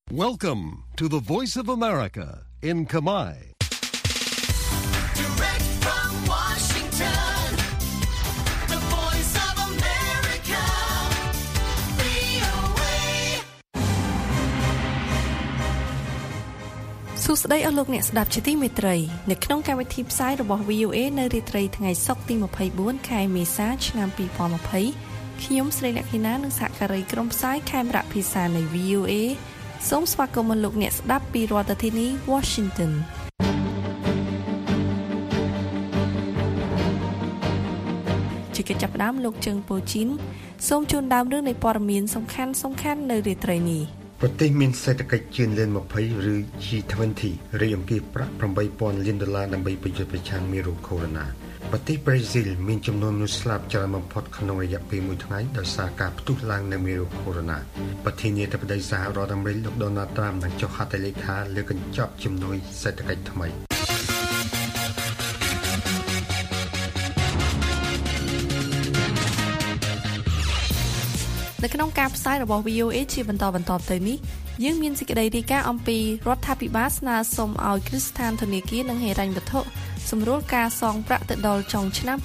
Welcome to the Voice of America in Khmer. Direct from Washington, the Voice of America, VOA. សួស្តីអស់លោកអ្នកស្ដាប់ជាទីមេត្រីនៅក្នុងកម្មវិធីផ្សាយរបស់ VOA នៅរាត្រីថ្ងៃសុក្រទី24ខែមេសាឆ្នាំ2020ខ្ញុំស្រីលក្ខិណានិងសហការីក្រុមផ្សាយខេមរៈភាសានៃ VOA សូមស្វាគមន៍លោកអ្នកស្ដាប់ពីរដ្ឋធានី Washington ជាកិច្ចចាប់ផ្ដើមលោកជើងប៉ូជីនសូមជូនដើមរឿងនៃព័ត៌មានសំខាន់ៗនៅរាត្រីនេះប្រទេសមានសេដ្ឋកិច្ចជឿនលឿន20ឬ G20 រាយអំពីប្រាក់$8,000 លានដើម្បីប្រយុទ្ធប្រឆាំងមេរោគកូវីដ -19 ប្រទេសប្រេស៊ីលមានចំនួនមនុស្សស្លាប់ច្រើនបំផុតក្នុងរយៈពេល1ថ្ងៃដោយសារការផ្ទុះឡើងនៃមេរោគកូវីដ -19 ប្រធានាធិបតីសហរដ្ឋអាមេរិកលោក Donald Trump បានចុះហត្ថលេខាលើកញ្ចក់ជំនួយសេដ្ឋកិច្ចថ្មីនៅក្នុងការផ្សាយរបស់ VOA ជាបន្តទៅនេះយើងមានសេចក្តីរាយការណ៍អំពីរដ្ឋាភិបាលស្នើសុំឲ្យគ្រឹះស្ថានធនាគារនិងហិរញ្ញវត្ថុសម្រួលការសងប្រាក់ទៅដល់ចុងឆ្នាំ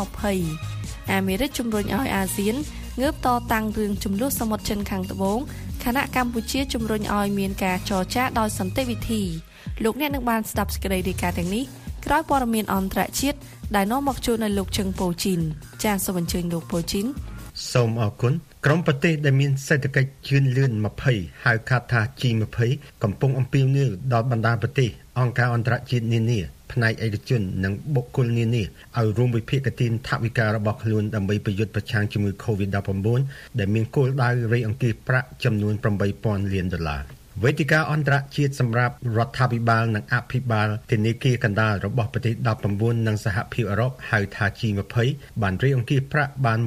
2020អាមេរិកជំរុញឲ្យអាស៊ានងើបតតាំងរឿងជម្លោះសមុទ្រចិនខាងត្បូងខណៈកម្ពុជាជំរុញឲ្យមានការចរចាដោយសន្តិវិធីលោកអ្នកនឹងបានស្ដាប់សេចក្តីរាយការណ៍ទាំងនេះក្រោយព័ត៌មានអន្តរជាតិដែលនាំមកជូនដល់លោកជឹងប៉ូជីនចាសសូមអញ្ជើញលោកប៉ូជីនសូមអរគុណក្រុមប្រទេសដែលមានសេដ្ឋកិច្ចជឿនលឿន20ហៅកាត់ថា G20 កំពុងអំពាវនាវដល់បណ្ដាប្រទេសអង្គការអន្តរជាតិនានាផ្នែកឯកជននិងបុគ្គលនានាឲ្យរួមវិភាគទានថវិការបស់ខ្លួនដើម្បីប្រយុទ្ធប្រឆាំងជាមួយ COVID-19 ដែលមានគោលដៅរៃអង្គាសប្រាក់ចំនួន$8,000 លានវេទិកាអន្តរជាតិសម្រាប់រដ្ឋាភិបាលនិងអភិបាលធនាគារកណ្ដាលរបស់ប្រទេស19និងសហភាពអឺរ៉ុបហៅថា G20 បានរៃអង្គាសប្រាក់បាន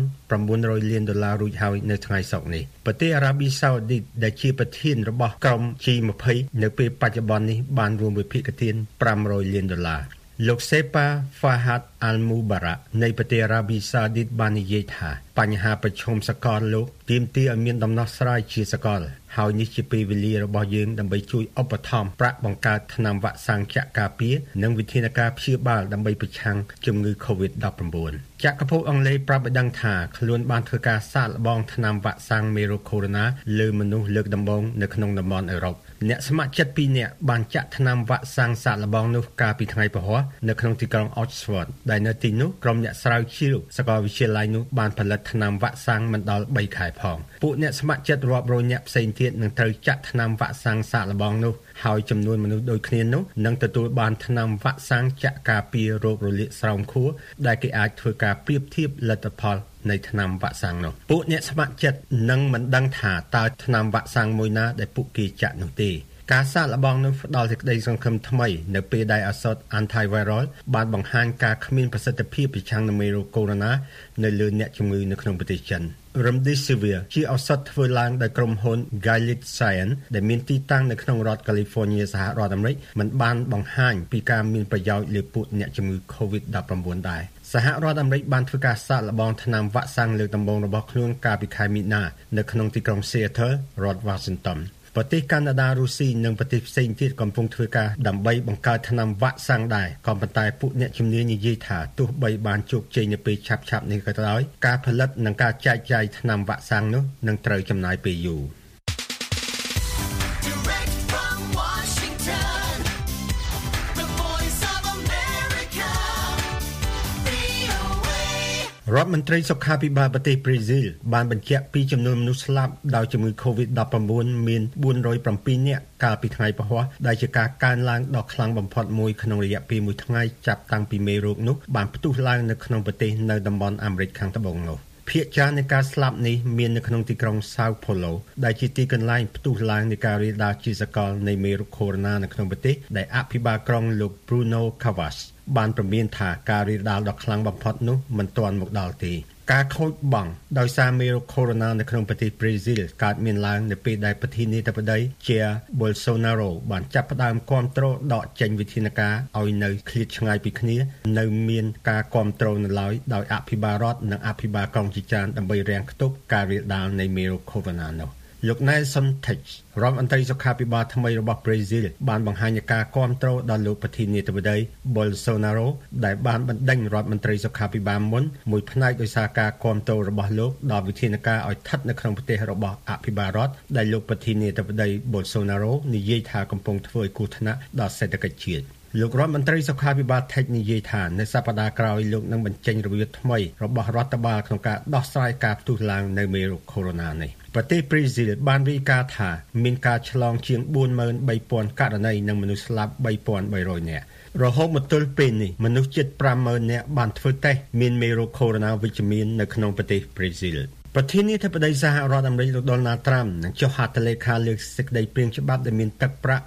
$1,900 លានរួចហើយនៅថ្ងៃសុក្រនេះប្រទេសអារ៉ាប៊ីសាអូឌីតដែលជាប្រធានរបស់ក្រុម G20 នៅពេលបច្ចុប្បន្ននេះបានរួមវិភាគទាន$500 លានលោកសេប៉ា Fahad Al-Mubarak នៃប្រទេសអារ៉ាប៊ីសាអូឌីតបាននិយាយថាបញ្ហាប្រឈមសកលលោកទាមទារឲ្យមានដំណោះស្រាយជាសកលហើយនេះជាពេលវេលារបស់យើងដើម្បីជួយឧបត្ថម្ភប្រាក់បង្កើតថ្នាំវ៉ាក់សាំងចាក់ការពារនិងវិធានការព្យាបាលដើម្បីប្រឆាំងជំងឺ COVID-19 ចក្រភពអង់គ្លេសប្រាប់ឲ្យដឹងថាខ្លួនបានធ្វើការសាកល្បងថ្នាំវ៉ាក់សាំងមេរោគកូវីដ -19 លើមនុស្សលើកដំបូងនៅក្នុងតំបន់អឺរ៉ុបអ្នកស្ម័គ្រចិត្ត2នាក់បានចាក់ថ្នាំវ៉ាក់សាំងសាកល្បងនោះកាលពីថ្ងៃពហុនៅក្នុងទីក្រុង Oxford ដែលនៅទីនោះក្រុមអ្នកស្រាវជ្រាវសាកលវិទ្យាល័យនោះបានផលិតថ្នាំវ៉ាក់សាំងមិនដល់3ខែផងពួកអ្នកស្ម័គ្រចិត្តរាប់រយនាក់ផ្សេងទៀតនឹងត្រូវចាក់ថ្នាំវ៉ាក់សាំងសាកល្បងនោះហើយចំនួនមនុស្សដូចគ្នានោះនឹងទទួលបានថ្នាំវ៉ាក់សាំងចាក់ការពាររោគរលាកស្រោមខួរដែលគេអាចធ្វើការប្រៀបធៀបលទ្ធផលនៃថ្នាំវ៉ាក់សាំងនោះពួកអ្នកស្ម័គ្រចិត្តនឹងមិនដឹងថាតើថ្នាំវ៉ាក់សាំងមួយណាដែលពួកគេចាក់នោះទេការសាកល្បងនោះផ្ដល់សេចក្តីសង្ឃឹមថ្មីនៅពេលដែលឱសថ antiviral បានបង្ហាញការគ្មានប្រសិទ្ធភាពប្រឆាំងនឹងមេរោគកូវីដ -19 នៅលើអ្នកជំងឺនៅក្នុងប្រទេសចិន Remdesivir ជាឱសថធ្វើឡើងដោយក្រុមហ៊ុន Gilead Sciences ដែលមានទីតាំងនៅក្នុងរដ្ឋ California សហរដ្ឋអាមេរិកមិនបានបង្ហាញពីការមានប្រយោជន៍លើពួកអ្នកជំងឺ COVID-19 ដែរសហរដ្ឋអាមេរិកបានធ្វើការសាកល្បងថ្នាំវ៉ាក់សាំងលើកដំបូងរបស់ខ្លួនកាលពីខែមីនានៅក្នុងទីក្រុង Seattle រដ្ឋ Washingtonប្រទេសកាណាដារុស្ស៊ីនិងប្រទេសផ្សេងទៀតកំពុងធ្វើការដើម្បីបង្កើតថ្នាំវ៉ាក់សាំងដែរក៏ប៉ុន្តែពួកអ្នកជំនាញនិយាយថាទោះបីបានជោគជ័យនៅពេលឆាប់ៗនេះក៏ដោយការផលិតនិងការចែកចាយថ្នាំវ៉ាក់សាំងនោះនឹងត្រូវចំណាយពេលយូររដ្ឋមន្ត្រីសុខាភិបាលប្រទេសប្រេស៊ីលបានបញ្ជាក់ពីចំនួនមនុស្សស្លាប់ដោយជំងឺ COVID-19 មាន407នាក់កាលពីថ្ងៃពហុដែលជាការកើនឡើងដ៏ខ្លាំងបំផុតមួយក្នុងរយៈពេល1ថ្ងៃចាប់តាំងពីមេរោគនោះបានផ្ទុះឡើងនៅក្នុងប្រទេសនៅតំបន់អាមេរិកខាងត្បូងនោះភាគច្រើននៃការស្លាប់នេះមាននៅក្នុងទីក្រុង Sao Paulo ដែលជាទីកន្លែងផ្ទុះឡើងនៃការរាលដាលជាសកលនៃមេរោគកូវីដ -19 នៅក្នុងប្រទេសដែលអភិបាលក្រុងលោក Bruno Covas បានព្រមានថាការរាលដាលដ៏ខ្លាំងបំផុតនោះមិនទាន់មកដល់ទេការខូចបង់ដោយសារមេរោគកូវីដ -19 នៅក្នុងប្រទេសប្រេស៊ីលកើតមានឡើងនៅពេលដែលប្រធានាធិបតី Jair Bolsonaro បានចាប់ផ្ដើមគាំទ្រដកចេញវិធានការឲ្យនៅឃ្លាតឆ្ងាយពីគ្នានៅមានការគាំទ្រនៅឡើយដោយអភិបាលរដ្ឋនិងអភិបាលក្រុងជាច្រើនដើម្បីរាំងខ្ទប់ការរាលដាលនៃមេរោគកូវីដ -19 នោះលោក Nelson Teich រដ្ឋមន្ត្រីសុខាភិបាលថ្មីរបស់ប្រេស៊ីលបានបង្ហាញការគាំទ្រដល់លោកប្រធានាធិបតី Bolsonaro ដែលបានបណ្ដេញរដ្ឋមន្ត្រីសុខាភិបាលមុនមួយផ្នែកដោយសារការគាំទ្ររបស់លោកដល់វិធានការឲ្យស្ថិតនៅក្នុងប្រទេសរបស់អភិបាលរដ្ឋដែលលោកប្រធានាធិបតី Bolsonaro និយាយថាកំពុងធ្វើឲ្យគ្រោះថ្នាក់ដល់សេដ្ឋកិច្ចជាតិលោករដ្ឋមន្ត្រីសុខាភិបាលថេចនិយាយថានៅសប្តាហ៍ក្រោយលោកនឹងបញ្ចេញរបៀបថ្មីរបស់រដ្ឋបាលក្នុងការដោះស្រាយការផ្ទុះឡើងនៃមេរោគកូវីដ -19 នេះប្រទេសប្រេស៊ីលបានរាយការណ៍ថាមានការឆ្លងជាង 43,000 ករណីនិងមនុស្សស្លាប់ 3,300 នាក់រហូតមកទល់ពេលនេះមនុស្សជិត 50,000 នាក់បានធ្វើតេស្តមានមេរោគកូវីដ -19 វិជ្ជមាននៅក្នុងប្រទេសប្រេស៊ីលប្រធានាធិបតីសហរដ្ឋអាមេរិកលោក Donald Trump នឹងចុះហត្ថលេខាលើសេចក្តីព្រាងច្បាប់ដែលមានទឹកប្រាក់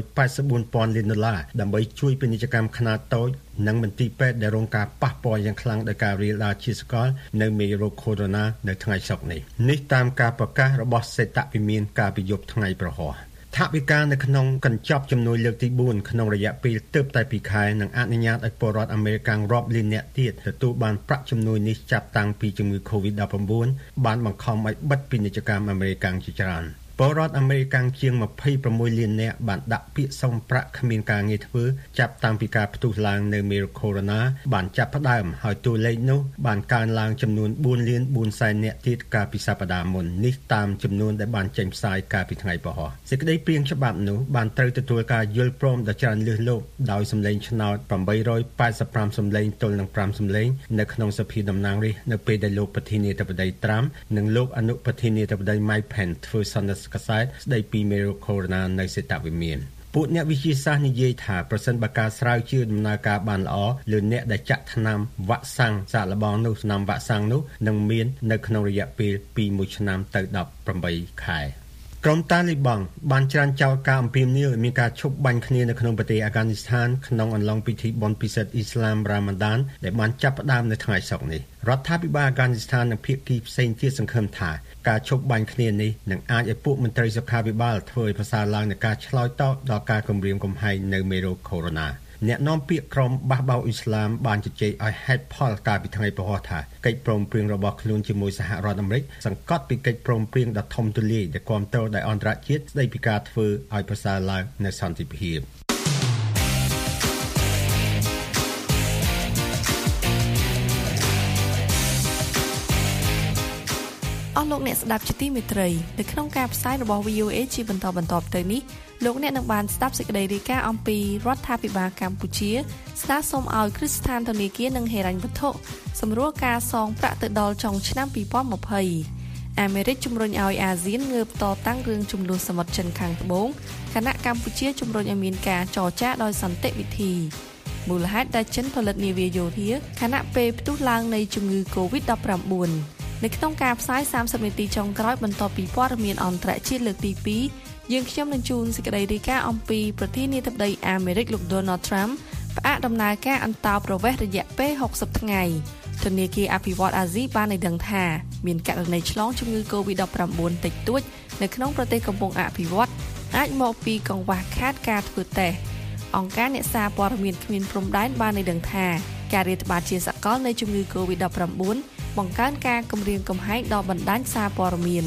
$484 លានដើម្បីជួយពាណិជ្ជកម្មខ្នាតតូចនិងមន្ទីរពេទ្យដែលរងការប៉ះពាល់យ៉ាងខ្លាំងដោយការរាលដាលជាសកលនៅមេរោគកូវីដ -19 នៅថ្ងៃសុក្រនេះតាមការប្រកាសរបស់សេតវិមានកាលពីយប់ថ្ងៃប្រហ័សថវិកានៅក្នុងកញ្ចប់ជំនួយលើកទី4ក្នុងរយៈពេលទើបតែ2ខែនឹងអនុញ្ញាតឲ្យពលរដ្ឋអាមេរិករាប់លាននាក់ទៀតទទួលបានប្រាក់ជំនួយនេះចាប់តាំងពីជំងឺ COVID-19 បានបង្ខំឲ្យបិទពាណិជ្ជកម្មអាមេរិកជាច្រើនពលរដ្ឋអាមេរិកជាង26លាននាក់បានដាក់ពាក្យសុំប្រាក់គ្មានការងារធ្វើចាប់តាំងពីការផ្ទុះឡើងនៅមេរោគកូវីដ -19 បានចាប់ផ្ដើមហើយតួលេខនោះបានកើនឡើងចំនួន 4,400,000 នាក់ទៀតកាលពីសប្តាហ៍មុននេះតាមចំនួនដែលបានចេញផ្សាយកាលពីថ្ងៃប្រហ័សសេចក្តីព្រាងច្បាប់នោះបានត្រូវទទួលការយល់ព្រមដ៏ច្រើនលើសលប់ដោយសម្លេងឆ្នោត885សម្លេងទល់នឹង5សម្លេងនៅក្នុងសភាតំណាងរាស្ត្រនៅពេលដែលលោកប្រធានាធិបតី Trump និងលោកអនុប្រធានាធិបតី Mike Pence ធ្វើសន្និសីទកសែតស្ដីពីមេរោគកូវីដ -19 នៅសេតវិមានពួកអ្នកវិទ្យាសាស្ត្រនិយាយថាប្រសិនបើការស្រាវជ្រាវដំណើរការបានល្អលើអ្នកដែលចាក់ថ្នាំវ៉ាក់សាំងសាកល្បងនោះថ្នាំវ៉ាក់សាំងនោះនឹងមាននៅក្នុងរយៈពេលពី1ឆ្នាំទៅ18ខែក្រុមតាលីបង់បានច្រានចោលការអំពាវនាវឲ្យមានការឈប់បាញ់គ្នានៅក្នុងប្រទេសអាហ្គានីស្ថានក្នុងអំឡុងពិធីបុណ្យពិសិដ្ឋអ៊ីស្លាមរ៉ាម៉ាដានដែលបានចាប់ផ្ដើមនៅថ្ងៃសុក្រនេះរដ្ឋាភិបាលអាហ្គានីស្ថាននិងភាគីផ្សេងទៀតសង្ឃឹមថាការឈប់បាញ់គ្នានេះនឹងអាចឲ្យពួកមន្ត្រីសុខាភិបាលធ្វើឲ្យប្រសើរឡើងនៃការឆ្លើយតបដល់ការគំរាមកំហែងនៅមេរោគកូវីដ -19 អ្នកនាំពាក្យក្រុមបះបោរអ៊ីស្លាមបានជជែកឲ្យហេតុផលកាលពីថ្ងៃប្រហ័សថាកិច្ចព្រមព្រៀងរបស់ខ្លួនជាមួយសហរដ្ឋអាមេរិកសង្កត់ពីកិច្ចព្រមព្រៀងដ៏ធំទូលាយដែលគាំទ្រដោយអន្តរជាតិស្ដីពីការធ្វើឲ្យប្រសើរឡើងនូវសន្តិភាពអស់លោកអ្នកស្ដាប់ជាទីមេត្រីនៅក្នុងការផ្សាយរបស់ VOA ជាបន្តទៅនេះលោកអ្នកនឹងបានស្ដាប់សេចក្តីរាយការណ៍អំពីរដ្ឋាភិបាលកម្ពុជាស្នើសុំឲ្យគ្រឹះស្ថានធនាគារនិងហិរញ្ញវត្ថុសម្រួលការសងប្រាក់ទៅដល់ចុងឆ្នាំ2020អាមេរិកជំរុញឲ្យអាស៊ានងើបតតាំងរឿងចំនួនសមុទ្រចិនខាងត្បូងខណៈកម្ពុជាជំរុញឲ្យមានការចរចាដោយសន្តិវិធីមូលហេតុដែលចិនផលិតនាវាយោធាខណៈពេលផ្ទុះឡើងនៃជំងឺ COVID-19 នៅក្នុងការផ្សាយ30នាទីចុងក្រោយបន្ទាប់ពីព័ត៌មានអន្តរជាតិលើកទី2យើងខ្ញុំនឹងជូនសេចក្តីរាយការណ៍អំពីប្រធានាធិបតីអាមេរិកលោក Donald Trump ផ្អាកដំណើរការអន្តោប្រវេសន៍រយៈពេល60ថ្ងៃធនាគារអភិវឌ្ឍន៍អាស៊ីបានឲ្យដឹងថាមានករណីឆ្លងជំងឺ COVID-19 តិចតួចនៅក្នុងប្រទេសកំពុងអភិវឌ្ឍន៍អាចមកពីកង្វះខាតការធ្វើតេស្តអង្គការអ្នកសារព័ត៌មានគ្មានព្រំដែនបានឲ្យដឹងថាការរាតត្បាតជាសកលនៃជំងឺ COVID-19 បង្កើនការគំរាមកំហែងដល់បណ្ដាញសារព័ត៌មាន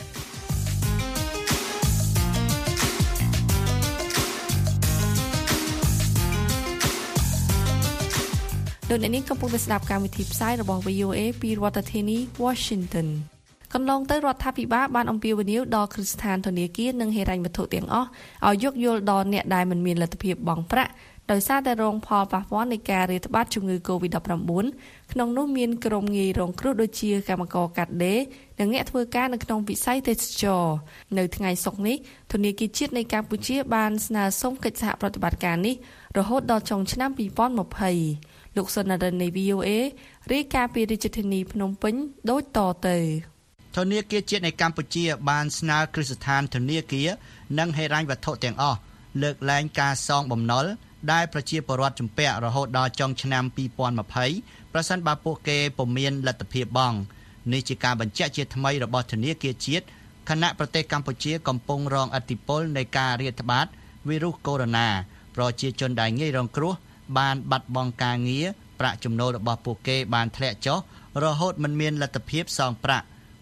លោកអ្នកនាងកំពុងតែស្ដាប់កម្មវិធីផ្សាយរបស់ VOA ពីរដ្ឋធានី Washington កន្លងទៅរដ្ឋាភិបាលបានអំពាវនាវដល់គ្រឹះស្ថានធនាគារនិងហិរញ្ញវត្ថុទាំងអស់ឲ្យយោគយល់ដល់អ្នកដែលមិនមានលទ្ធភាពបង់ប្រាក់ដោយសារតែរងផលប៉ះពាល់នៃការរាតត្បាតជំងឺ COVID-19 ក្នុងនោះមានក្រុមងាយរងគ្រោះដូចជាកម្មករកាត់ដេរនិងអ្នកធ្វើការនៅក្នុងវិស័យទេសចរណ៍នៅថ្ងៃសុក្រនេះធនាគារជាតិនៃកម្ពុជាបានស្នើសុំកិច្ចសហប្រតិបត្តិការនេះរហូតដល់ចុងឆ្នាំ2020លោកសុនរិននៃ VOA រាយការណ៍ពីរាជធានីភ្នំពេញដូចតទៅធនាគារជាតិនៃកម្ពុជាបានស្នើគ្រឹះស្ថានធនាគារនិងហិរញ្ញវត្ថុទាំងអស់លើកលែងការសងបំណុលដែលប្រជាពលរដ្ឋជំពាក់រហូតដល់ចុងឆ្នាំ2020ប្រសិនបើពួកគេពុំមានលទ្ធភាពបង់នេះជាការបញ្ជាក់ជាថ្មីរបស់ធនាគារជាតិខណៈប្រទេសកម្ពុជាកំពុងរងឥទ្ធិពលនៃការរាតត្បាតវីរុសកូវីដ -19 ប្រជាជនដែលងាយរងគ្រោះបានបាត់បង់ការងារប្រាក់ចំណូលរបស់ពួកគេបានធ្លាក់ចុះរហូតមិនមានលទ្ធភាពសងប្រាក់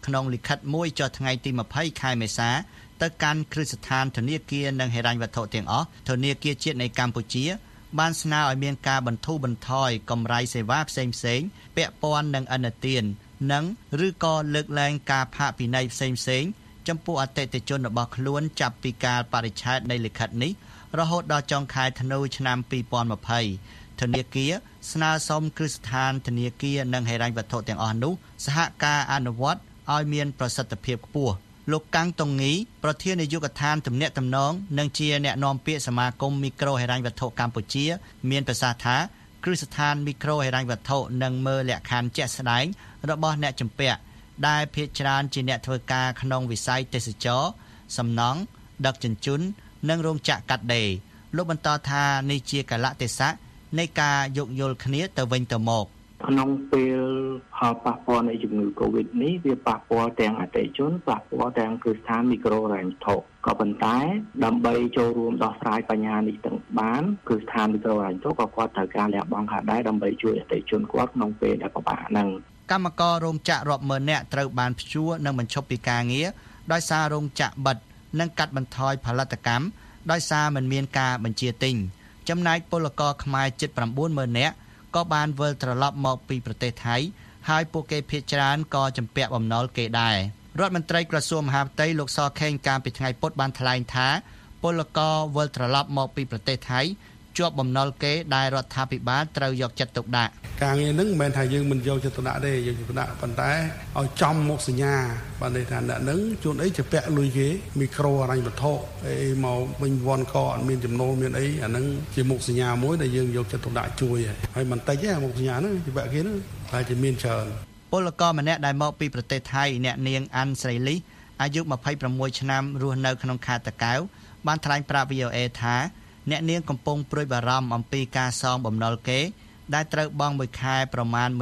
ក្នុងលិខិតមួយចុះថ្ងៃទី20ខែមេសាទៅកាន់គ្រឹះស្ថានធនាគារនិងហិរញ្ញវត្ថុទាំងអស់ធនាគារជាតិនៃកម្ពុជាបានស្នើឲ្យមានការបន្ធូរបន្ថយកម្រៃសេវាផ្សេងៗពាក់ព័ន្ធនឹងឥណទាននិងឬក៏លើកលែងការផាកពិន័យផ្សេងៗចំពោះអតិថិជនរបស់ខ្លួនចាប់ពីកាលបរិច្ឆេទនៃលិខិតនេះរហូតដល់ចុងខែធ្នូឆ្នាំ2020ធនាគារស្នើសុំគ្រឹះស្ថានធនាគារនិងហិរញ្ញវត្ថុទាំងអស់នោះសហការអនុវត្តឲ្យមានប្រសិទ្ធភាពខ្ពស់លោកកាំងតុងងីប្រធាននាយកដ្ឋានទំនាក់ទំនងនិងជាអ្នកនាំពាក្យសមាគមមីក្រូហិរញ្ញវត្ថុកម្ពុជាមានប្រសាសន៍ថាគ្រឹះស្ថានមីក្រូហិរញ្ញវត្ថុនឹងមើលលក្ខខណ្ឌជាក់ស្ដែងរបស់អ្នកជំពាក់ដែលភាគច្រើនជាអ្នកធ្វើការក្នុងវិស័យទេសចរណ៍សំណង់ដឹកជញ្ជូននិងរោងចក្រកាត់ដេរលោកបន្តថានេះជាកលៈទេសៈនៃការយោគយល់គ្នាទៅវិញទៅមកក្នុងពេលផលប៉ះពាល់នៃជំងឺ Covid នេះវាប៉ះពាល់ទាំងអតិថិជនប៉ះពាល់ទាំងគ្រឹះស្ថានមីក្រូហិរញ្ញវត្ថុក៏ប៉ុន្តែដើម្បីចូលរួមដោះស្រាយបញ្ហានេះទាំងបានគ្រឹះស្ថានមីក្រូហិរញ្ញវត្ថុក៏គាត់ត្រូវការលះបង់ខ្លះដែរដើម្បីជួយអតិថិជនគាត់ក្នុងពេលដែលពិបាកហ្នឹងកម្មកររោងចក្ររាប់ម៉ឺននាក់ត្រូវបានព្យួរនិងបញ្ឈប់ពីការងារដោយសាររោងចក្របិទនិងកាត់បន្ថយផលិតកម្មដោយសារមិនមានការបញ្ជាទិញចំណែកពលករខ្មែរជិត 90,000 នាក់ក៏បានវិលត្រឡប់មកពីប្រទេសថៃហើយពួកគេភាគច្រើនក៏ជំពាក់បំណុលគេដែររដ្ឋមន្ត្រីក្រសួងមហាផ្ទៃលោកសខេងកាលពីថ្ងៃពុធបានថ្លែងថាពលករវិលត្រឡប់មកពីប្រទេសថៃជាប់បំណុលគេដែលរដ្ឋាភិបាលត្រូវយកចិត្តទុកដាក់ការងារហ្នឹងមិនមែនថាយើងមិនយកចិត្តទុកដាក់ទេយកចិត្តទុកដាក់ប៉ុន្តែឲ្យចំមកសញ្ញាបានន័យថាអ្នកហ្នឹងជួនអីជាពាក់លុយគេមីក្រូហិរញ្ញវត្ថុអីមកវិញវ័នក៏អត់មានចំណូលមានអីអាហ្នឹងជាមុខសញ្ញាមួយដែលយើងយកចិត្តទុកដាក់ជួយហើយមិនតិចទេមុខសញ្ញាហ្នឹងជាពាក់គេហ្នឹងតែជាមានច្រើនពលករម្នាក់ដែលមកពីប្រទេសថៃអ្នកនាងអាន់ស្រីលីអាយុ26ឆ្នាំរស់នៅក្នុងខេត្តតាកែវបានថ្លែងប្រាប់ VOA ថាអ្នកនាងកំពុងព្រួយបារម្ភអំពីការសងបំណុលគេដែលត្រូវបង់មួយខែប្រមាណ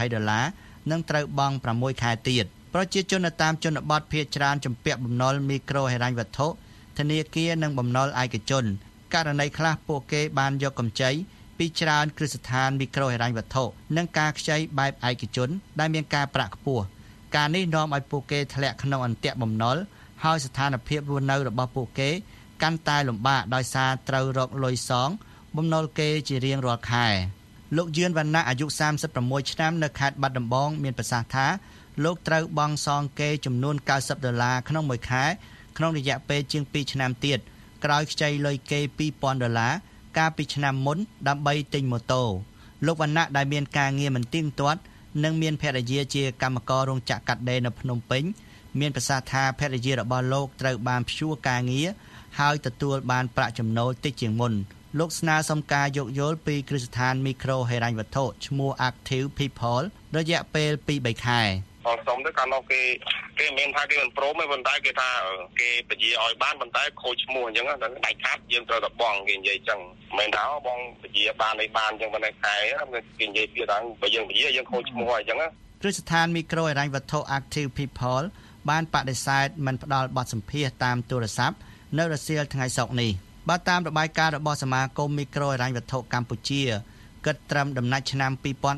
$120និងត្រូវបង់6ខែទៀតប្រជាជននៅតាមជនបទភាគច្រើនជំពាក់បំណុលមីក្រូហិរញ្ញវត្ថុធនាគារនិងបំណុលឯកជនករណីខ្លះពួកគេបានយកកម្ចីពីច្រើនគ្រឹះស្ថានមីក្រូហិរញ្ញវត្ថុនិងការខ្ចីបែបឯកជនដែលមានការប្រាក់ខ្ពស់ការនេះនាំឲ្យពួកគេធ្លាក់ក្នុងអន្ទាក់បំណុលហើយស្ថានភាពរស់នៅរបស់ពួកគេកាន់តែលំបាកដោយសារត្រូវរកលុយសងបំណុលគេជារៀងរាល់ខែលោកយឿនវណ្ណៈអាយុ36ឆ្នាំនៅខេត្តបាត់ដំបងមានប្រសាសន៍ថាលោកត្រូវបង់សងគេចំនួន$90ក្នុងមួយខែក្នុងរយៈពេលជាង2ឆ្នាំទៀតក្រោយខ្ចីលុយគេ$2,000កាលពីឆ្នាំមុនដើម្បីទិញម៉ូតូលោកវណ្ណៈដែលមានការងារមិនទៀងទាត់និងមានភរិយាជាកម្មកររោងចក្រកាត់ដេរនៅភ្នំពេញមានប្រសាសន៍ថាភរិយារបស់លោកត្រូវបានព្យួរការងារហើយទទួលបានប្រាក់ចំណូលតិចជាងមុនលោកស្នើសុំការយោគយល់ពីគ្រឹះស្ថានមីក្រូហិរញ្ញវត្ថុឈ្មោះ Active People រយៈពេល 2-3 ខែសុំទៅកាលនោះគេមិនមែនថាគេមិនព្រមទេប៉ុន្តែគេថាគេពជាឲ្យបានប៉ុន្តែខូចឈ្មោះអញ្ចឹងដល់ដាច់ខាត់យើងត្រូវតែបង់គេនិយាយអញ្ចឹងមិនមែនថាបងពជាបានអីបានអញ្ចឹងប៉ុន្តែខែគេនិយាយពីថាបើយើងពជាយើងខូចឈ្មោះអញ្ចឹងគ្រឹះស្ថានមីក្រូហិរញ្ញវត្ថុ Active People បានបដិសេធមិនផ្ដល់បទសម្ភាសន៍តាមទូរស័ព្ទនៅរសៀលថ្ងៃសុក្រនេះបើតាមរបាយការណ៍របស់សមាគមមីក្រូហិរញ្ញវត្ថុកម្ពុជាគិតត្រឹមដំណាច់ឆ្នាំ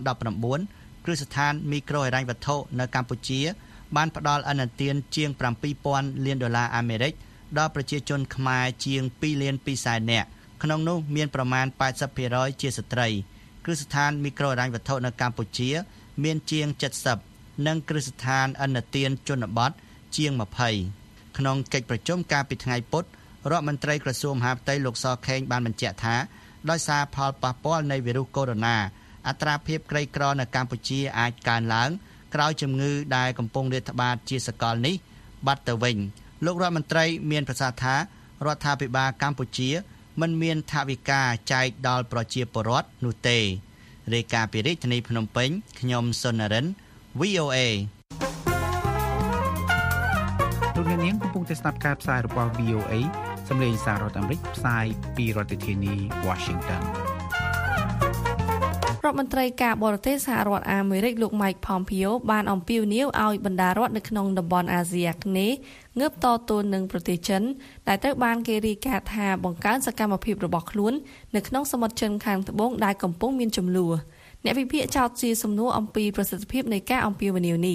2019គ្រឹះស្ថានមីក្រូហិរញ្ញវត្ថុនៅកម្ពុជាបានផ្ដល់ឥណទានជាង$7,000 លានដល់ប្រជាជនខ្មែរជាង2.2 លាននាក់ក្នុងនោះមានប្រមាណ 80% ជាស្ត្រីគ្រឹះស្ថានមីក្រូហិរញ្ញវត្ថុនៅកម្ពុជាមានជាង70និងគ្រឹះស្ថានឥណទានជនបទជាង20ក្នុងកិច្ចប្រជុំកាលពីថ្ងៃពុធរដ្ឋមន្ត្រីក្រសួងមហាផ្ទៃលោកសខេងបានបញ្ជាក់ថាដោយសារផលប៉ះពាល់នៃវីរុសកូវីដ -19 អត្រាភាពក្រីក្រនៅកម្ពុជាអាចកើនឡើងក្រោយជំងឺដែលកំពុងរាតត្បាតជាសកលនេះបាត់ទៅវិញលោករដ្ឋមន្ត្រីមានប្រសាសន៍ថារដ្ឋាភិបាលកម្ពុជាមិនមានថវិកាចែកដល់ប្រជាពលរដ្ឋនោះទេរាយការណ៍ពីរាជធានីភ្នំពេញខ្ញុំសុននរិន VOA លោកអ្នកនាងកំពុងតែស្ដាប់ការផ្សាយរបស់ VOA សម្លេងសាររដ្ឋអាមេរិកផ្សាយពីរដ្ឋធានី Washington រដ្ឋមន្ត្រីការបរទេសសហរដ្ឋអាមេរិកលោក Mike Pompeo បានអំពាវនាវឲ្យបណ្ដារដ្ឋនៅក្នុងតំបន់អាស៊ីអាគ្នេយ៍ងើបតទល់នឹងប្រទេសចិនដែលត្រូវបានគេរាយការណ៍ថាបង្កើនសកម្មភាពរបស់ខ្លួននៅក្នុងសមុទ្រចិនខាងត្បូងដែលកំពុងមានជម្លោះអ្នកវិភាគចោទជាសំណួរអំពីប្រសិទ្ធភាពនៃការអំពាវនាវនេះ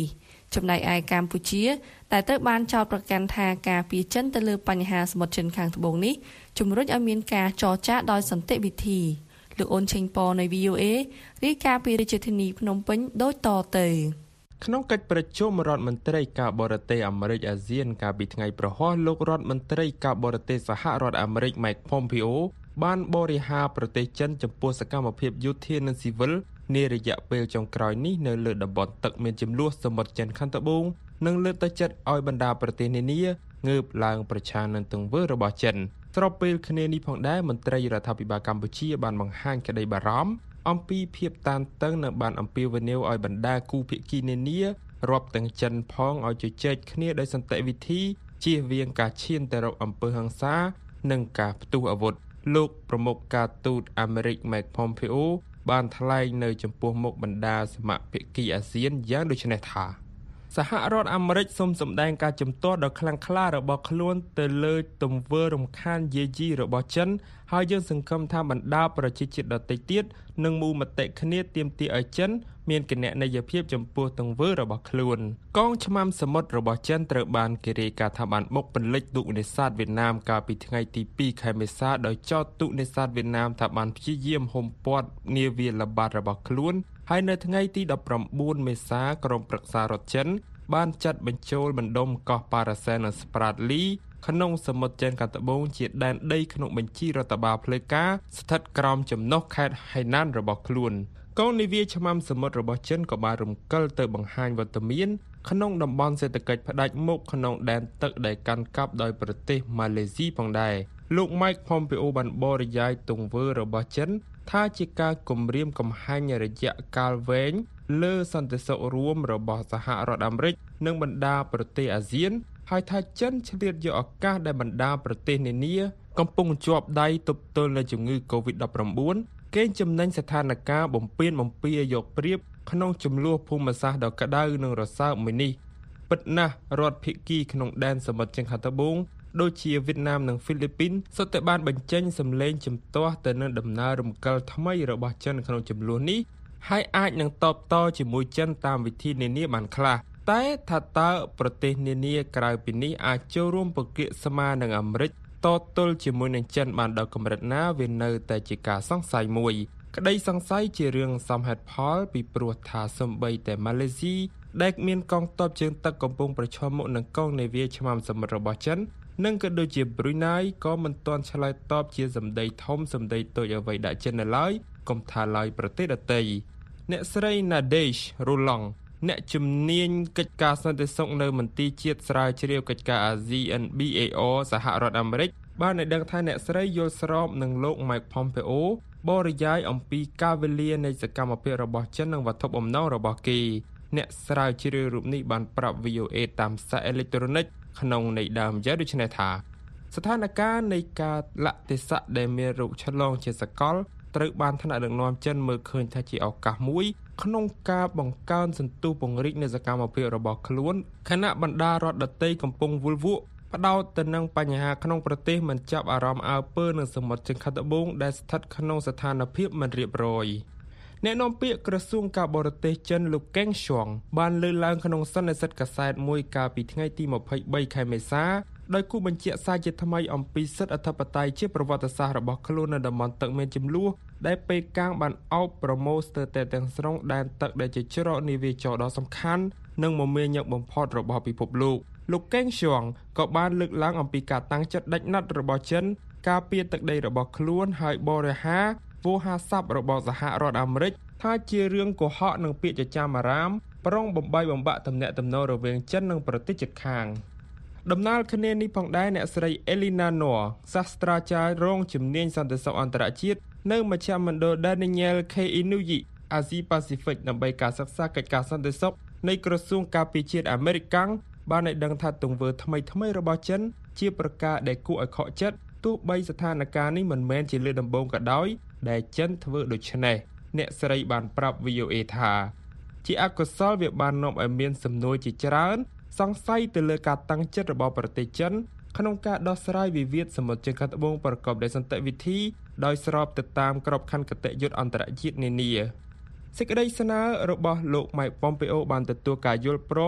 ចំណែកឯកម្ពុជាដែលត្រូវបានចោទប្រកាន់ថាការពីចិនទៅលើបញ្ហាសមុទ្រចិនខាងត្បូងនេះជំរុញឲ្យមានការចរចាដោយសន្តិវិធីលោកអូនឆេងប៉នៃ VOA រាយការណ៍ពីរាជធានីភ្នំពេញដូចតទៅក្នុងកិច្ចប្រជុំរដ្ឋមន្ត្រីការបរទេសអាមេរិកអាស៊ានកាលពីថ្ងៃប្រហោះលោករដ្ឋមន្ត្រីការបរទេសសហរដ្ឋអាមេរិក Mike Pompeo បានបរិហារប្រទេសចិនចំពោះសកម្មភាពយោធានិងស៊ីវិលនារយៈពេលចុងក្រោយនេះនៅលើតំបន់ទឹកមានចំនួនសមុទ្រចិនខាងត្បូងនិងលើកទឹកចិត្តឲ្យបណ្ដាប្រទេសនានាងើបឡើងប្រឆាំងនឹងទង្វើរបស់ចិនស្របពេលគ្នានេះផងដែរមន្ត្រីរដ្ឋាភិបាលកម្ពុជាបានបង្ហាញក្តីបារម្ភអំពីភាពតានតឹងនិងបានអំពាវនាវឲ្យបណ្ដាគូភាគីនានារាប់ទាំងចិនផងឲ្យជជែកគ្នាដោយសន្តិវិធីជៀសវាងការឈានទៅរកអំពើហិង្សានិងការផ្ទុះអាវុធលោកប្រមុខការទូតអាមេរិក Mike Pompeo បានថ្លែងនៅចំពោះមុខបណ្ដាសមាភាគីអាស៊ានយ៉ាងដូចនេះថាសហរដ្ឋអាមេរិកសូមសម្ដែងការជំទាស់ដ៏ខ្លាំងក្លារបស់ខ្លួនទៅលើទង្វើរំខានយាយីរបស់ចិនហើយយើងសង្ឃឹមថាបណ្ដាប្រជាជាតិដទៃទៀតនឹងមូលមតិគ្នាទាមទារឲ្យចិនមានគណនេយ្យភាពចំពោះទង្វើរបស់ខ្លួនកងឆ្មាំសមុទ្ររបស់ចិនត្រូវបានគេរាយការណ៍ថាបានបុកពន្លិចទូកនេសាទវៀតណាមកាលពីថ្ងៃទី2ខែមេសាដោយចោទទូកនេសាទវៀតណាមថាបានព្យាយាមហុំព័ទ្ធនាវាល្បាតរបស់ខ្លួនហើយនៅថ្ងៃទី19មេសាក្រុមប្រឹក្សារដ្ឋចិនបានចាត់បញ្ចូលបណ្ដុំកោះប៉ារ៉ាសែននិងស្ប្រាតលីក្នុងសមុទ្រចិនខាងត្បូងជាដែនដីក្នុងបញ្ជីរដ្ឋបាលផ្លូវការស្ថិតក្រោមចំណុះខេត្តហៃណានរបស់ខ្លួនកងនាវាឆ្មាំសមុទ្ររបស់ចិនក៏បានរំកិលទៅបង្ហាញវត្តមានក្នុងតំបន់សេដ្ឋកិច្ចផ្ដាច់មុខក្នុងដែនទឹកដែលកាន់កាប់ដោយប្រទេសម៉ាឡេស៊ីផងដែរលោក Mike Pompeo បានបរិយាយទង្វើរបស់ចិនថាជាការគំរាមកំហែងរយៈកាលវែងលើសន្តិសុខរួមរបស់សហរដ្ឋអាមេរិកនិងបណ្ដាប្រទេសអាស៊ានហើយថាចិនឆ្លៀតយកឱកាសដែលបណ្ដាប្រទេសនានាកំពុងជាប់ដៃទប់ទល់នឹងជំងឺ Covid-19 កេងចំណេញស្ថានភាពបំពេញបំពៀយកព្រៀបក្នុងចំនួនភូមិសាស្ត្រដ៏ក្តៅនិងរសើបមួយនេះពិតណាស់រដ្ឋភាគីក្នុងដែនសមុទ្រចិនខាងត្បូងដូចជាវៀតណាមនិងហ្វីលីពីនសុទ្ធតែបានបញ្ចេញសម្លេងជំទាស់ទៅនឹងដំណើររំកិលថ្មីរបស់ចិនក្នុងចំនួននេះហើយអាចនឹងតបតជាមួយចិនតាមវិធីនានាបានខ្លះតែថាតើប្រទេសនានាក្រៅពីនេះអាចចូលរួមប្រគៀកស្មារនឹងអាមេរិកតទល់ជាមួយនឹងចិនបានដល់កម្រិតណាវានៅតែជាការសង្ស័យមួយក្តីសង្ស័យជារឿងសមហេតុផលពីព្រោះថាសូម្បីតែម៉ាឡេស៊ីដែលមានកងទ័ពជើងទឹកកំពុងប្រឈមមុខនឹងកងនាវាឆ្មាំសមុទ្ររបស់ចិននិងក៏ដូចជាប្រ៊ុយណៃក៏មិនទាន់ឆ្លើយតបជាសម្ដីធំសម្ដីតូចអ្វីដាក់ចិននៅឡើយកុំថាឡើយប្រទេសដទៃអ្នកស្រី Nadesh Rolong អ្នកជំនាញកិច្ចការសន្តិសុខនៅមន្ទីរជាតិស្រាវជ្រាវកិច្ចការអាស៊ី NBAO សហរដ្ឋអាមេរិកបានឲ្យដឹងថាអ្នកស្រីយល់ស្របនឹងលោក Mike Pompeo បរិយាយអំពីការវេលានៃសកម្មភាពរបស់ចិននិងវត្ថុបំណងរបស់គេអ្នកស្រាវជ្រាវរូបនេះបានប្រាប់ VOA តាមសារអេឡិចត្រូនិកក្នុងន័យដើមយ៉ាងដូចនេះថាស្ថានភាពនៃការលក្ខទេសៈដែលមានរោគឆ្លងជាសកលត្រូវបានថ្នាក់ដឹកនាំចិនមើលឃើញថាជាឱកាសមួយក្នុងការបង្កើនសន្ទុះពង្រីកនៃសកម្មភាពរបស់ខ្លួនខណៈបណ្ដារដ្ឋដទៃកំពុងវល់វក់ផ្ដោតទៅនឹងបញ្ហាក្នុងប្រទេសមិនចាប់អារម្មណ៍អើពើនឹងសមុទ្រចិនខាងត្បូងដែលស្ថិតក្នុងស្ថានភាពមិនរៀបរយអ្នកនាំពាក្យក្រសួងការបរទេសចិនលោកកេងឈួងបានលើកឡើងក្នុងសន្និសីទកាសែតមួយកាលពីថ្ងៃទី23ខែមេសាដោយគូបញ្ជាក់សារជាថ្មីអំពីសិទ្ធិអធិបតេយ្យជាប្រវត្តិសាស្ត្ររបស់ខ្លួននៅតំបន់ទឹកមានជម្លោះដែលប៉េកាំងបានអោបប្រម៉ូស្ទើរតែទាំងស្រុងដែនទឹកដែលជាច្រកនាវាចរដ៏សំខាន់និងមមាញឹកបំផុតរបស់ពិភពលោកកេងឈួងក៏បានលើកឡើងអំពីការតាំងចិត្តដាច់ណាត់របស់ចិនការពារទឹកដីរបស់ខ្លួនហើយបរិហារវោហារស័ព្ទរបស់សហរដ្ឋអាមេរិកថាជារឿងកុហកនិងពាក្យចចាមអារាមប្រងបំបីបំបាក់ទំនាក់ទំនងរវាងចិននិងប្រទេសជិតខាងដំណើរគ្នានេះផងដែរអ្នកស្រី Elina Noor សាស្ត្រាចារ្យរងជំនាញសន្តិសុខអន្តរជាតិនៅមជ្ឈមណ្ឌល Daniel K. Inouye អាស៊ីប៉ាស៊ីហ្វិកដើម្បីការសិក្សាកិច្ចការសន្តិសុខនៃក្រសួងការពារជាតិអាមេរិកបានឲ្យដឹងថាទង្វើថ្មីរបស់ចិនជាប្រការដែលគួរឲ្យខកចិត្តទោះបីស្ថានភាពនេះមិនមែនជាលើដំបូងក៏ដោយដែលចិនធ្វើដូច្នេះអ្នកស្រីបានប្រាប់ VOA ថាជាអកុសលវាបាននាំឲ្យមានសំណួរជាច្រើនសង្ស័យទៅលើការតាំងចិត្តរបស់ប្រទេសចិនក្នុងការដោះស្រាយវិវាទសមុទ្រចិនខាងត្បូងប្រកបដោយសន្តិវិធីដោយស្របទៅតាមក្របខ័ណ្ឌគតិយុត្តអន្តរជាតិនានាសេចក្តីស្នើរបស់លោក Mike Pompeo បានទទួលការយល់ព្រម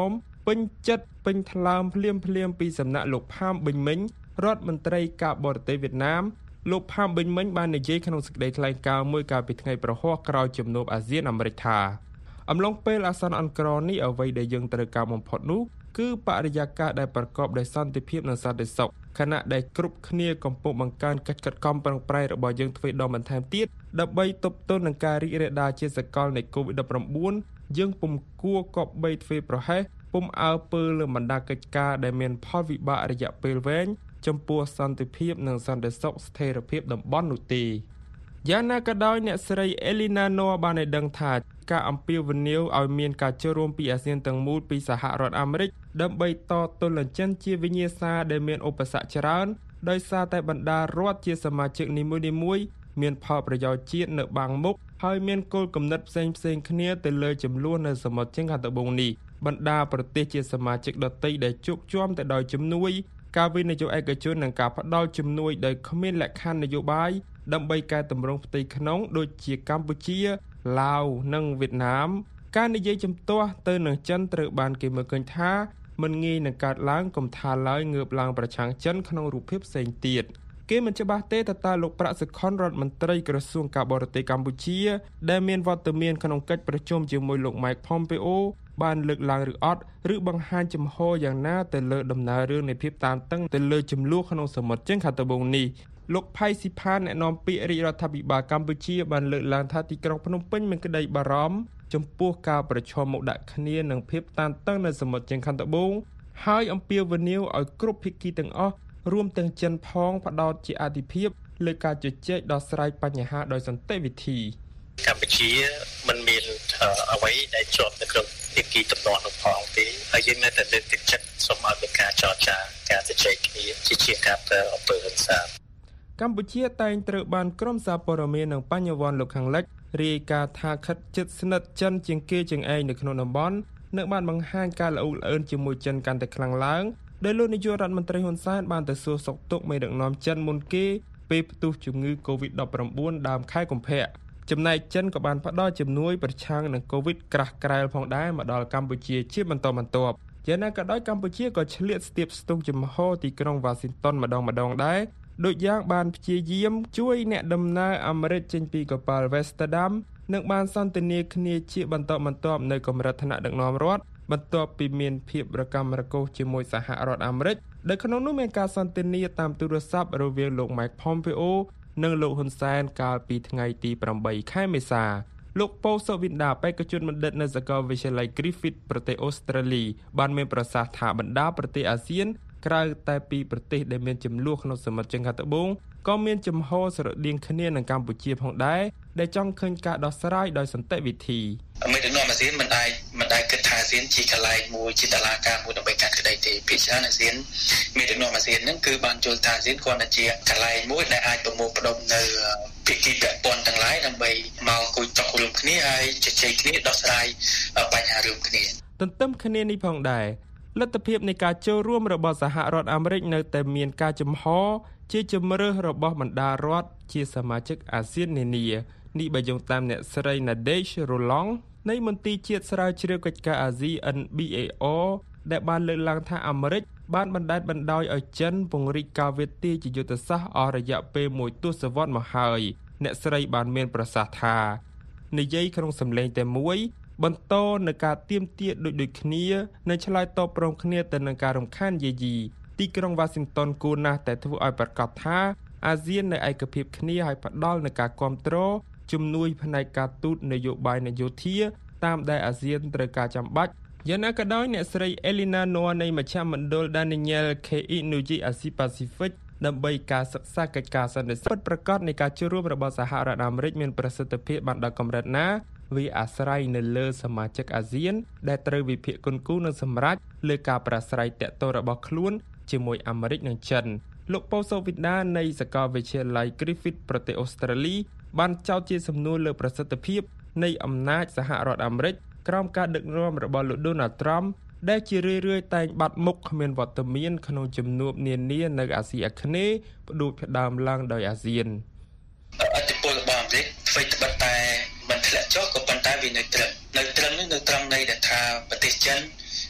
ពេញចិត្តពេញថ្លើមភ្លាមពីសំណាក់លោកផាមប៊ិញមិញរដ្ឋមន្ត្រីការបរទេសវៀតណាមលោកផាមប៊ិញមិញបាននិយាយក្នុងសេចក្តីថ្លែងការណ៍មួយកាលពីថ្ងៃប្រហ័សក្រោយជំនួបអាស៊ានអាមេរិកថាអំឡុងពេលអាសន្នអន្តរនេះអ្វីដែលយើងត្រូវការបំផុតនោះគឺបរិយាកាសដែលប្រកបដោយសន្តិភាពនិងសន្តិសុខខណៈដែលគ្រប់គ្នាកំពុងបង្កើនកិច្ចខិតខំប្រឹងប្រែងរបស់យើងទ្វេដងបន្ថែមទៀតដើម្បីទប់ទល់នឹងការរីករាលដាលជាសកលនៃ COVID-19 យើងពុំគួរគប្បីទ្វេប្រហែសពុំអើពើលើបណ្ដាកិច្ចការដែលមានផលវិបាករយៈពេលវែងចំពោះសន្តិភាពនិងសន្តិសុខស្ថិរភាពតំបន់នោះទេយ៉ាងណាក៏ដោយអ្នកស្រី Elina Noor បានឲ្យដឹងថាការអំពាវនាវឲ្យមានការចូលរួមពីអាស៊ានទាំងមូលពីសហរដ្ឋអាមេរិកដើម្បីតទល់នឹងចិនជាវិញ្ញាសាដែលមានឧបសគ្គច្រើនដោយសារតែបណ្ដារដ្ឋជាសមាជិកនីមួយៗមានផលប្រយោជន៍ជាតិនៅបាំងមុខហើយមានគោលគំនិតផ្សេងគ្នាទៅលើចំនួននៅសមុទ្រចិនខាងត្បូងនេះបណ្ដាប្រទេសជាសមាជិកដទៃដែលជោគជាំទៅដោយជំនួយការវិនិយោគឯកជននិងការផ្ដល់ជំនួយដោយគ្មានលក្ខខណ្ឌនយោបាយដើម្បីកែតម្រង់ផ្ទៃក្នុងដូចជាកម្ពុជាឡាវនិងវៀតណាមការនិយាយជំទាស់ទៅនឹងចិនត្រូវបានគេមើលឃើញថាមិនងាយនឹងកើតឡើងកំថាឡើយងើបឡើងប្រឆាំងចិនក្នុងរូបភាពផ្សេងទៀតគេមិនច្បាស់ទេតើលោកប្រាក់សុខុនរដ្ឋមន្ត្រីក្រសួងការបរទេសកម្ពុជាដែលមានវត្តមានក្នុងកិច្ចប្រជុំជាមួយលោក Mike Pompeo បានលើកឡើងឬអត់ឬបង្ហាញចំហយ៉ាងណាទៅលើដំណើររឿងនៃភាពតានតឹងទៅលើចំនួនក្នុងសមុទ្រចិនខាងត្បូងនេះលោកផៃស៊ីផានអ្នកនាំពាក្យរាជរដ្ឋាភិបាលកម្ពុជាបានលើកឡើងថាទីក្រុងភ្នំពេញមានក្តីបារម្ភចំពោះការប្រឈមមុខដាក់គ្នានឹងភាពតានតឹងនៅសមុទ្រចិនខាងត្បូងហើយអំពាវនាវឲ្យគ្រប់ភាគីទាំងអស់រួមទាំងចិនផងផ្ដោតជាអាទិភាពលើការជជែកដោះស្រាយបញ្ហាដោយសន្តិវិធីកម្ពុជាមិនមានអ្វីដែលជាប់នៅក្នុងភាគីតំណនោះផងទេហើយយើងនៅតែលើកទឹកចិត្តសូមឲ្យមានការចរចាការជជែកគ្នាជាការប្រើអំពើហិង្សាកម្ពុជាតែងត្រូវបានក្រុមសារព័ត៌មាននិងបញ្ញវន្តលោកខាងលិចរាយការណ៍ថាខិតជិតស្និទ្ធចិនជាងគេជាងឯងនៅក្នុងតំបន់នៅបានបង្ហាញការល្អូកល្អឿនជាមួយចិនកាន់តែខ្លាំងឡើងដោយលោកនាយករដ្ឋមន្ត្រីហ៊ុនសែនបានទៅសួរសុខទុក្ខមេដឹកនាំចិនមុនគេពេលផ្ទុះជំងឺ COVID-19 ដើមខែកុម្ភៈចំណែកចិនក៏បានផ្ដល់ជំនួយប្រឆាំងនឹង COVID ក្រាស់ក្រែលផងដែរមកដល់កម្ពុជាជាបន្តបន្ទាប់យ៉ាងណាក៏ដោយកម្ពុជាក៏ឆ្លៀតស្ទាបស្ទង់ចំហទីក្រុងវ៉ាស៊ីនតោនម្ដងដែរដូចយ៉ាងបានព្យាយាមជួយអ្នកដំណើរអាមេរិកចេញពីកប៉ាល់ Westerdam និងបានសន្ទនាគ្នាជាបន្តបន្ទាប់នៅកម្រិតថ្នាក់ដឹកនាំរដ្ឋបន្ទាប់ពីមានភាពរកាំរកូសជាមួយសហរដ្ឋអាមេរិកដែលក្នុងនោះមានការសន្ទនាតាមទូរស័ព្ទរវាងលោក Mike Pompeo និងលោកហ៊ុនសែនកាលពីថ្ងៃទី8ខែមេសាលោកប៉ូសូវិនដាបេក្ខជនបណ្ឌិតនៅសាកលវិទ្យាល័យ Griffith ប្រទេសអូស្ត្រាលីបានមានប្រសាសន៍ថាបណ្ដាប្រទេសអាស៊ានក្រៅតែពីប្រទេសដែលមានចំនួនក្នុងសមុទ្រចិនខាងត្បូងក៏មានចំហស្រដៀងគ្នានឹងកម្ពុជាផងដែរដែលចង់ឃើញការដោះស្រាយដោយសន្តិវិធីមេដឹកនាំអាស៊ានមិនអាចគិតថាអាស៊ានជាកន្លែងមួយជាតឡាការមួយដើម្បីកាត់ក្តីទេភាគច្រើនអាស៊ានមេដឹកនាំអាស៊ានហ្នឹងគឺបានយល់ថាអាស៊ានគ្រាន់តែជាកន្លែងមួយដែលអាចប្រមូលផ្ដុំនៅភាគីពាក់ព័ន្ធទាំងឡាយដើម្បីមកអង្គុយតុរួមគ្នាហើយជជែកគ្នាដោះស្រាយបញ្ហារួមគ្នាទន្ទឹមគ្នានេះផងដែរលទ្ធភាពនៃការចូលរួមរបស់សហរដ្ឋអាមេរិកនៅតែមានការចំហជាជំរើសរបស់បណ្ដារដ្ឋជាសមាជិកអាស៊ាននានានេះបើយោងតាមអ្នកស្រី Nadej Rolong នៃមន្ទីរជាតិស្រាវជ្រាវកិច្ចការអាស៊ី NBAO ដែលបានលើកឡើងថាអាមេរិកបានបណ្ដេតបណ្ដោយឲ្យចិនពង្រីកការវាយទាយជាយុទ្ធសាស្ត្រអស់រយៈពេលមួយទសវត្សរ៍មកហើយអ្នកស្រីបានមានប្រសាសន៍ថានិយាយក្នុងសម្លេងតែមួយបន្តនៅការទៀមទាត់ដូចគ្នានៅឆ្លើយតបព្រមគ្នាទៅនឹងការរំខានយាយីទីក្រុងវ៉ាស៊ីនតោនគួរណាស់តែធ្វើឲ្យប្រកាសថាអាស៊ាននៅឯកភាពគ្នាឲ្យផ្ដល់នូវការគាំទ្រជំនួយផ្នែកការទូតនយោបាយនយោធាតាមដែលអាស៊ានត្រូវការចាំបាច់យ៉ាងណាក៏ដោយអ្នកស្រី Elina Noor នៃមជ្ឈមណ្ឌល Daniel K. Inouye Asia Pacific ដើម្បីការសិក្សាកិច្ចការសន្តិសុខប្រកាសនៃការចូលរួមរបស់សហរដ្ឋអាមេរិកមានប្រសិទ្ធភាពបានដល់កម្រិតណាវាអាស្រ័យនៅលើសមាជិកអាស៊ានដែលត្រូវវិភាគគុណគូនឹងសម្រាប់លើការប្រាស្រ័យតាក់ទងរបស់ខ្លួនជាមួយអាមេរិកនិងចិនលោកប៉ូសូវីដានៃសាកលវិទ្យាល័យ Griffith ប្រទេសអូស្ត្រាលីបានចោទជាសំណួរលើប្រសិទ្ធភាពនៃអំណាចសហរដ្ឋអាមេរិកក្រោមការដឹកនាំរបស់លោក Donald Trump ដែលជារឿយៗតែងបាត់មុខគ្មានវត្តមានក្នុងជំនួបនានានៅអាស៊ីអាគ្នេយ៍ផ្ដួចផ្ដើមឡើងដោយអាស៊ានអធិពលរបស់អាមេរិកអ្វីត្បិតតែមិនធ្លាក់ចុះក៏ប៉ុន្តែវានៅត្រឹមនេះនៅត្រង់នៃដែលថាប្រទេសចិន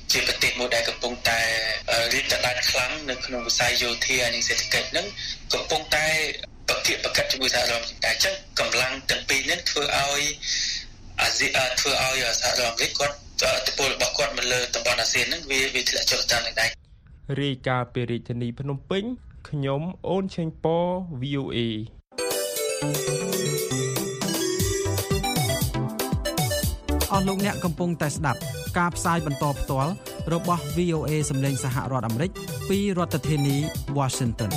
ជាប្រទេសមួយដែលកំពុងតែរីកដុតខ្លាំងនៅក្នុងវិស័យយោធានិងសេដ្ឋកិច្ចហ្នឹងកំពុងតែប្រកបជាមួយសហរដ្ឋអាមេរិកតែអញ្ចឹងកម្លាំងទាំងពីរនេះធ្វើឲ្យសហរដ្ឋអាមេរិកគាត់ឥទ្ធិពលរបស់គាត់មកលើតំបន់អាស៊ានហ្នឹងវាធ្លាក់ចុះតាមនឹងដែររាយការណ៍ពីរាជធានីភ្នំពេញខ្ញុំអូនឆេងប៉ VOA អស់លោកអ្នកកំពុងតែស្ដាប់ការផ្សាយបន្តផ្ទាល់របស់ VOA សម្លេងសហរដ្ឋអាមេរិកពីរដ្ឋធានី Washington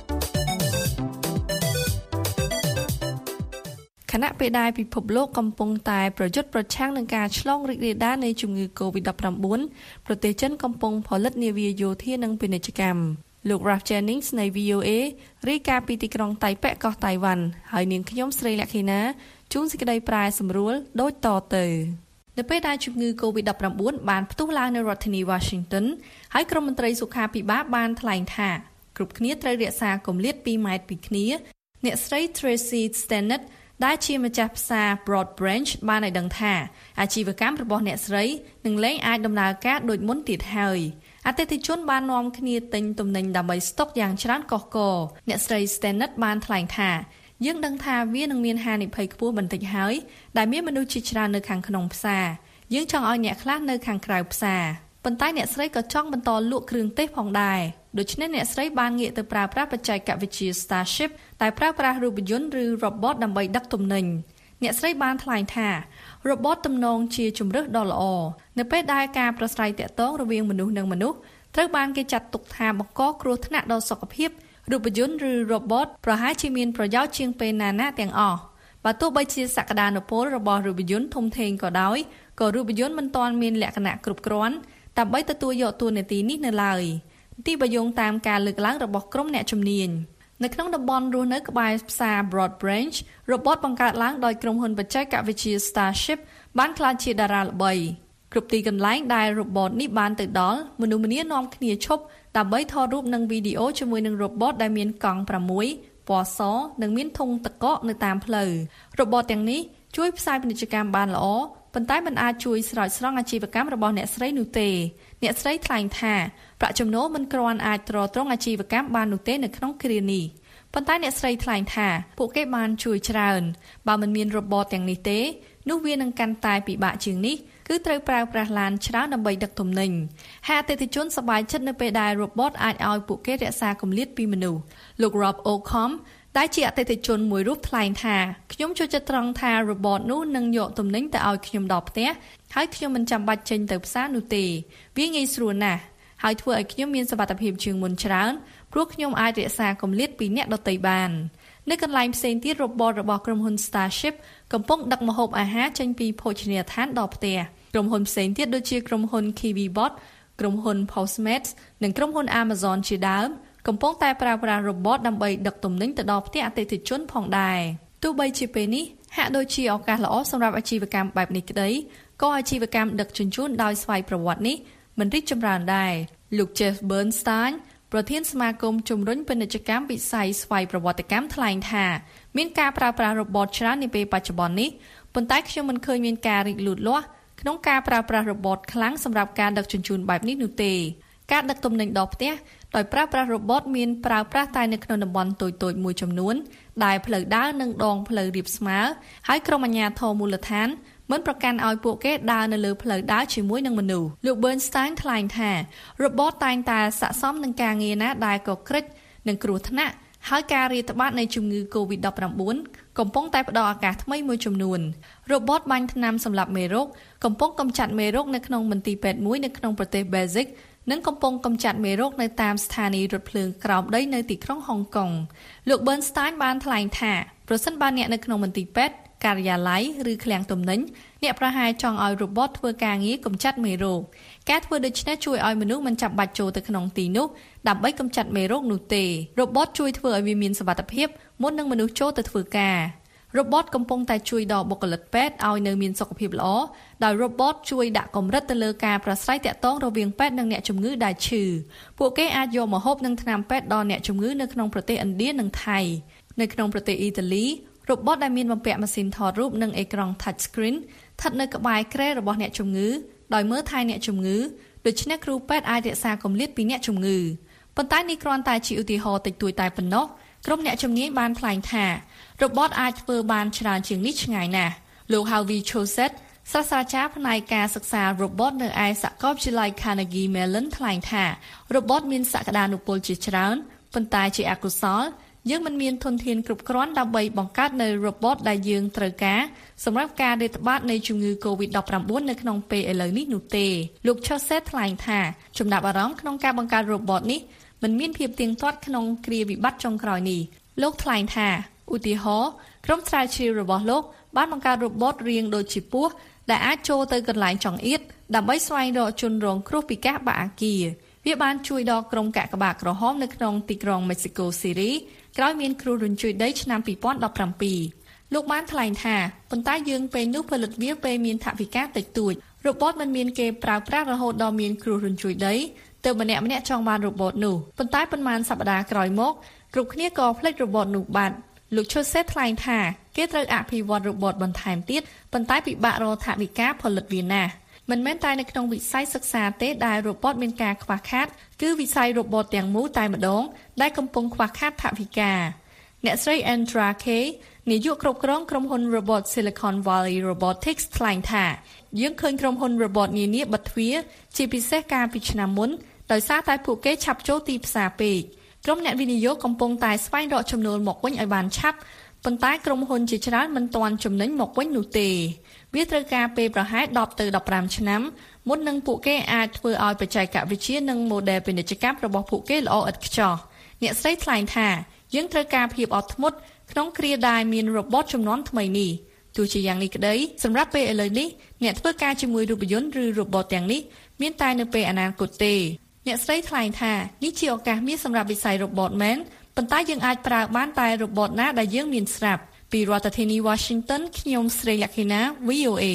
ខណៈពេលដែលពិភពលោកកំពុងតែប្រយុទ្ធប្រឆាំងនឹងការឆ្លងរីករាលដាលនៃជំងឺ COVID-19 ប្រទេសចិនកំពុងផលិតនាវាយោធានិងពាណិជ្ជកម្មលោក Ralph Jennings នៃ VOA រាយការណ៍ពីទីក្រុងតៃប៉េកោះតៃវ៉ាន់ហើយនាងខ្ញុំស្រីលក្ខិណាជួនសេចក្តីប្រែសម្រួលដូចតទៅនៅពេលដែលជំងឺ COVID-19 បានផ្ទុះឡើងនៅរដ្ឋធានី Washington ហើយក្រុមមន្ត្រីសុខាភិបាលបានថ្លែងថាគ្រប់គ្នាត្រូវរក្សាគម្លាត2ម៉ែត្រពីគ្នាអ្នកស្រី Tracy Stennett ដែលជាម្ចាស់ផ្សារ Broad Branch បានឲ្យដឹងថាអាជីវកម្មរបស់អ្នកស្រីនឹងលែងអាចដំណើរការដូចមុនទៀតហើយអតិថិជនបាននាំគ្នាទិញទំនិញដើម្បីស្តុកយ៉ាងច្រើនកុះករអ្នកស្រី Stennett បានថ្លែងថាយើងដឹងថាវានឹងមានហានិភ័យខ្ពស់បន្តិចហើយដែលមានមនុស្សជាច្រើននៅខាងក្នុងផ្សារយើងចង់ឲ្យអ្នកខ្លះនៅខាងក្រៅផ្សារប៉ុន្តែអ្នកស្រីក៏ចង់បន្តលក់គ្រឿងទេសផងដែរដូច្នេះអ្នកស្រីបានងាកទៅប្រើប្រាស់បច្ចេកវិទ្យា Starship ដែលប្រើប្រាស់រូបយន្តឬ robot ដើម្បីដឹកទំនិញអ្នកស្រីបានថ្លែងថា robot ទំនងជាជម្រើសដ៏ល្អនៅពេលដែលការប្រស្រ័យទាក់ទងរវាងមនុស្សនិងមនុស្សត្រូវបានគេចាត់ទុកថាបង្កគ្រោះថ្នាក់ដល់សុខភាពរូបយន្តឬ robot ប្រហែលជាមានប្រយោជន៍ជាងពេលណាទាំងអស់បើទោះបីជាសក្តានុពលរបស់រូបយន្តធំធេងក៏ដោយក៏រូបយន្តមិនទាន់មានលក្ខណៈគ្រប់គ្រាន់ដើម្បីទទួលយកតួនាទីនេះនៅឡើយទីបយងតាមការលើកឡើងរបស់ក្រុមអ្នកជំនាញនៅក្នុងតំបន់រស់នៅក្បែរផ្សារ Broad Branch robot បង្កើតឡើងដោយក្រុមហ៊ុនបច្ចេកវិទ្យា Starship បានក្លាយជាតារាល្បីគ្រប់ទីកន្លែងដែល robot នេះបានទៅដល់មនុស្សម្នានាំគ្នាឈប់ដើម្បីថតរូបនិងវីដេអូជាមួយនឹង robot ដែលមានកង់6ពណ៌សនិងមានធុងទឹកកកនៅតាមផ្លូវ robot ទាំងនេះជួយផ្សាយពាណិជ្ជកម្មបានល្អប៉ុន្តែមិនអាចជួយស្រោចស្រង់អាជីវកម្មរបស់អ្នកស្រីនោះទេអ្នកស្រីថ្លែងថាប្រាក់ចំណូលមិនគ្រាន់អាចទ្រទ្រង់អាជីវកម្មបាននោះទេនៅក្នុងគ្រានេះប៉ុន្តែអ្នកស្រីថ្លែងថាពួកគេបានជួយច្រើនបើមិនមាន robot ទាំងនេះទេនោះវានឹងកាន់តែពិបាកជាងនេះគឺត្រូវប្រើប្រាស់ឡានច្រើនដើម្បីដឹកទំនិញហើយអតិថិជនសប្បាយចិត្តនៅពេលដែល robot អាចឲ្យពួកគេរក្សាគម្លាតពីមនុស្សលោក Rob Ocom ដែលជាអតិថិជនមួយរូបថ្លែងថាខ្ញុំចូលចិត្តត្រង់ថា robot នោះនឹងយកទំនិញទៅឲ្យខ្ញុំដល់ផ្ទះហើយខ្ញុំមិនចាំបាច់ចេញទៅផ្សារនោះទេវាងាយស្រួលណាស់ហើយធ្វើឲ្យខ្ញុំមានសុវត្ថិភាពជាងមុនច្រើនព្រោះខ្ញុំអាចរក្សាគម្លាតពីអ្នកដទៃបាននៅកន្លែងផ្សេងទៀត robot របស់ក្រុមហ៊ុន Starship កំពុងដឹកម្ហូបអាហារចេញពីភោជនីយដ្ឋានដល់ផ្ទះក្រុមហ៊ុនផ្សេងទៀតដូចជាក្រុមហ៊ុន KiwiBot ក្រុមហ៊ុន Postmates និងក្រុមហ៊ុន Amazon ជាដើមកំពុងតែប្រើប្រាស់ robot ដើម្បីដឹកទំនិញទៅដល់ផ្ទះអតិថិជនផងដែរទោះបីជាពេលនេះហាក់ដូចជាឱកាសល្អសម្រាប់អាជីវកម្មបែបនេះក្តីក៏អាជីវកម្មដឹកជញ្ជូនដោយស្វ័យប្រវត្តិនេះមិនរីកចម្រើនដែរលោក Jeff Bernstein ប្រធានសមាគមជំរុញពាណិជ្ជកម្មវិស័យស្វ័យប្រវត្តិកម្មថ្លែងថាមានការប្រើប្រាស់ robot ច្រើននាពេលបច្ចុប្បន្ននេះប៉ុន្តែខ្ញុំមិនឃើញមានការរីកលូតលាស់ក្នុងការប្រើប្រាស់ robot ខ្លាំងសម្រាប់ការដឹកជញ្ជូនបែបនេះនោះទេការដឹកទំនិញដល់ផ្ទះដោយប្រើប្រាស់ robot មានប្រើប្រាស់តែនៅក្នុងតំបន់តូចៗមួយចំនួនដែលផ្លូវដើរនិងដងផ្លូវរាបស្មើហើយក្រុមអាជ្ញាធរមូលដ្ឋានមិនប្រកាន់ឲ្យពួកគេដើរនៅលើផ្លូវដើរជាមួយនឹងមនុស្សលោក Bernstein ថ្លែងថា robot តែងតែស័ក្តិសមនឹងការងារណាដែលកក្រិចនិងគ្រោះថ្នាក់ហើយការរាតត្បាតនៃជំងឺ COVID-19 កំពុងតែផ្ដល់ឱកាសថ្មីមួយចំនួន robot បាញ់ថ្នាំសម្លាប់មេរោគកំពុងកម្ចាត់មេរោគនៅក្នុងមន្ទីរពេទ្យមួយនៅក្នុងប្រទេស Belgium និងកំពុងកម្ចាត់មេរោគនៅតាមស្ថានីយ៍រថភ្លើងក្រោមដីនៅទីក្រុងហុងកុងលោក Bernstein បានថ្លែងថាប្រសិនបើអ្នកនៅក្នុងមន្ទីរពេទ្យការិយាល័យឬឃ្លាំងទំនិញអ្នកប្រហែលចង់ឲ្យ robot ធ្វើការងារកម្ចាត់មេរោគការធ្វើដូច្នេះជួយឲ្យមនុស្សមិនចាំបាច់ចូលទៅក្នុងទីនោះដើម្បីកម្ចាត់មេរោគនោះទេ robot ជួយធ្វើឲ្យវាមានសុវត្ថិភាពមុននឹងមនុស្សចូលទៅធ្វើការ robot កំពុងតែជួយដល់បុគ្គលិកពេទ្យឲ្យនៅមានសុខភាពល្អដោយ robot ជួយដាក់កម្រិតទៅលើការប្រស្រ័យទាក់ទងរវាងពេទ្យនិងអ្នកជំងឺដែលឈឺពួកគេអាចយកម្ហូបនិងថ្នាំពេទ្យដល់អ្នកជំងឺនៅក្នុងប្រទេសឥណ្ឌានិងថៃនៅក្នុងប្រទេសអ៊ីតាលីrobot ដែលមានបំពាក់ម៉ាស៊ីនថតរូបនិងអេក្រង់ touch screen ស្ថិតនៅក្បែរគ្រែរបស់អ្នកជំងឺដោយមើលថែអ្នកជំងឺដូច្នេះគ្រូពេទ្យអាចរក្សាគម្លាតពីអ្នកជំងឺប៉ុន្តែនេះគ្រាន់តែជាឧទាហរណ៍តិចតួចតែប៉ុណ្ណោះក្រុមអ្នកជំនាញបានថ្លែងថារបបអាចធ្វើបានច្រើនជាងនេះឆ្ងាយណាស់លោក Harvey Chosett សាស្ត្រាចារ្យផ្នែកការសិក្សារបបនៅឯសាកលវិទ្យាល័យ Carnegie Mellon ថ្លែងថារបបមានសក្តានុពលជាច្រើនប៉ុន្តែជាអកុសលយើងមិនមានធនធានគ្រប់គ្រាន់ដើម្បីបង្កើតនៅរបបដែលយើងត្រូវការសម្រាប់ការរាតត្បាតនៃជំងឺ COVID-19 នៅក្នុងពេលឥឡូវនេះនោះទេលោក Chosett ថ្លែងថាចំណាប់អារម្មណ៍ក្នុងការបង្កើតរបបនេះមិនមានភាពទៀងទាត់ក្នុងគ្រាវិបត្តិចុងក្រោយនេះលោកថ្លែងថាឧទាហរណ៍ក្រុមស្រាវជ្រាវរបស់លោកបានបង្កើតរបបរាងដូចជាពស់ដែលអាចចូលទៅកន្លែងចង្អៀតដើម្បីស្វែងរកជនរងគ្រោះពីការបាក់អាគារវាបានជួយដល់ក្រុមកាកបាទក្រហមនៅក្នុងទីក្រុង Mexico City ក្រោយមានគ្រោះរញ្ជួយដីឆ្នាំ2017លោកបានថ្លែងថាប៉ុន្តែយើងពេលនោះផលិតវាពេលមានថវិកាតិចតួចរបបមិនមានគេប្រើប្រាស់រហូតដល់មានគ្រោះរញ្ជួយដីទើបម្នាក់ចង់បានរបបនោះប៉ុន្តែប៉ុន្មានសប្តាហ៍ក្រោយមកគ្រប់គ្នាក៏ផ្លេចរបបនោះបាត់លោក Chosett ថ្លែងថាគេត្រូវអភិវឌ្ឍរបបបន្ថែមទៀតប៉ុន្តែពិបាករកថវិកាផលិតវាណាស់មិនមែនតែនៅក្នុងវិស័យសិក្សាទេដែលរបបមានការខ្វះខាតគឺវិស័យរបបទាំងមូលតែម្ដងដែលកំពុងខ្វះខាតថវិកាអ្នកស្រី Andra Kay នាយកគ្រប់គ្រងក្រុមហ៊ុនរបប Silicon Valley Robotics ថ្លែងថាយើងឃើញក្រុមហ៊ុនរបបនានាបិទទ្វារជាពិសេសកាលពីឆ្នាំមុនដោយសារតែពួកគេឆាប់ចូលទីផ្សារពេកក្រុមអ្នកវិនិយោគកំពុងតែស្វែងរកចំណូលមកវិញឲ្យបានឆាប់ប៉ុន្តែក្រុមហ៊ុនជាច្រើនមិនទាន់ចំណេញមកវិញនោះទេវាត្រូវការពេលប្រហែល10ទៅ15ឆ្នាំមុននឹងពួកគេអាចធ្វើឲ្យបច្ចេកវិទ្យានិង model ពាណិជ្ជកម្មរបស់ពួកគេល្អឥតខ្ចោះអ្នកស្រីថ្លែងថាយើងត្រូវការភាពអត់ធ្មត់ក្នុងគ្រាដែលមានរបបជំនាន់ថ្មីនេះទោះជាយ៉ាងនេះក្តីសម្រាប់ពេលឥឡូវនេះអ្នកធ្វើការជាមួយរូបយន្តឬរបបទាំងនេះមានតែនៅពេលអនាគតទេអ្នកស្រីថ្លែងថានេះជាឱកាសមាសសម្រាប់វិស័យរបបមែនប៉ុន្តែយើងអាចប្រើបានតែរបបណាដែលយើងមានស្រាប់ពីរដ្ឋធានី Washington ខ្ញុំស្រីលក្ខិណា VOA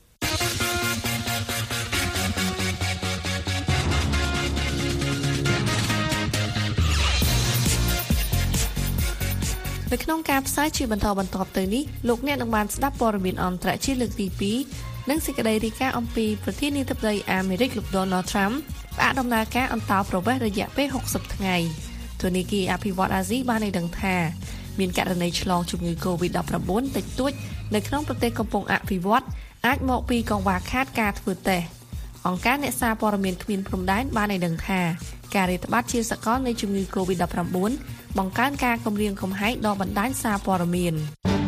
នៅក្នុងការផ្សាយជាបន្តបន្ទាប់ទៅនេះលោកអ្នកនឹងបានស្ដាប់ព័ត៌មានអន្តរជាតិលើកទី2និងសេចក្តីរាយការណ៍អំពីប្រធានាធិបតីអាមេរិកលោក Donald Trump ផ្អាកដំណើរការអន្តោប្រវេសន៍រយៈពេល60ថ្ងៃធនាគារអភិវឌ្ឍន៍អាស៊ីបានឲ្យដឹងថាមានករណីឆ្លងជំងឺ COVID-19 តិចតួចនៅក្នុងប្រទេសកំពុងអភិវឌ្ឍន៍អាចមកពីកង្វះខាតការធ្វើតេស្តអង្គការអ្នកសារព័ត៌មានគ្មានព្រំដែនបានឲ្យដឹងថាការរាតត្បាតជាសកលនៃជំងឺ COVID-19 បង្កើនការគំរាមកំហែងដល់បណ្ដាញសារព័ត៌មាន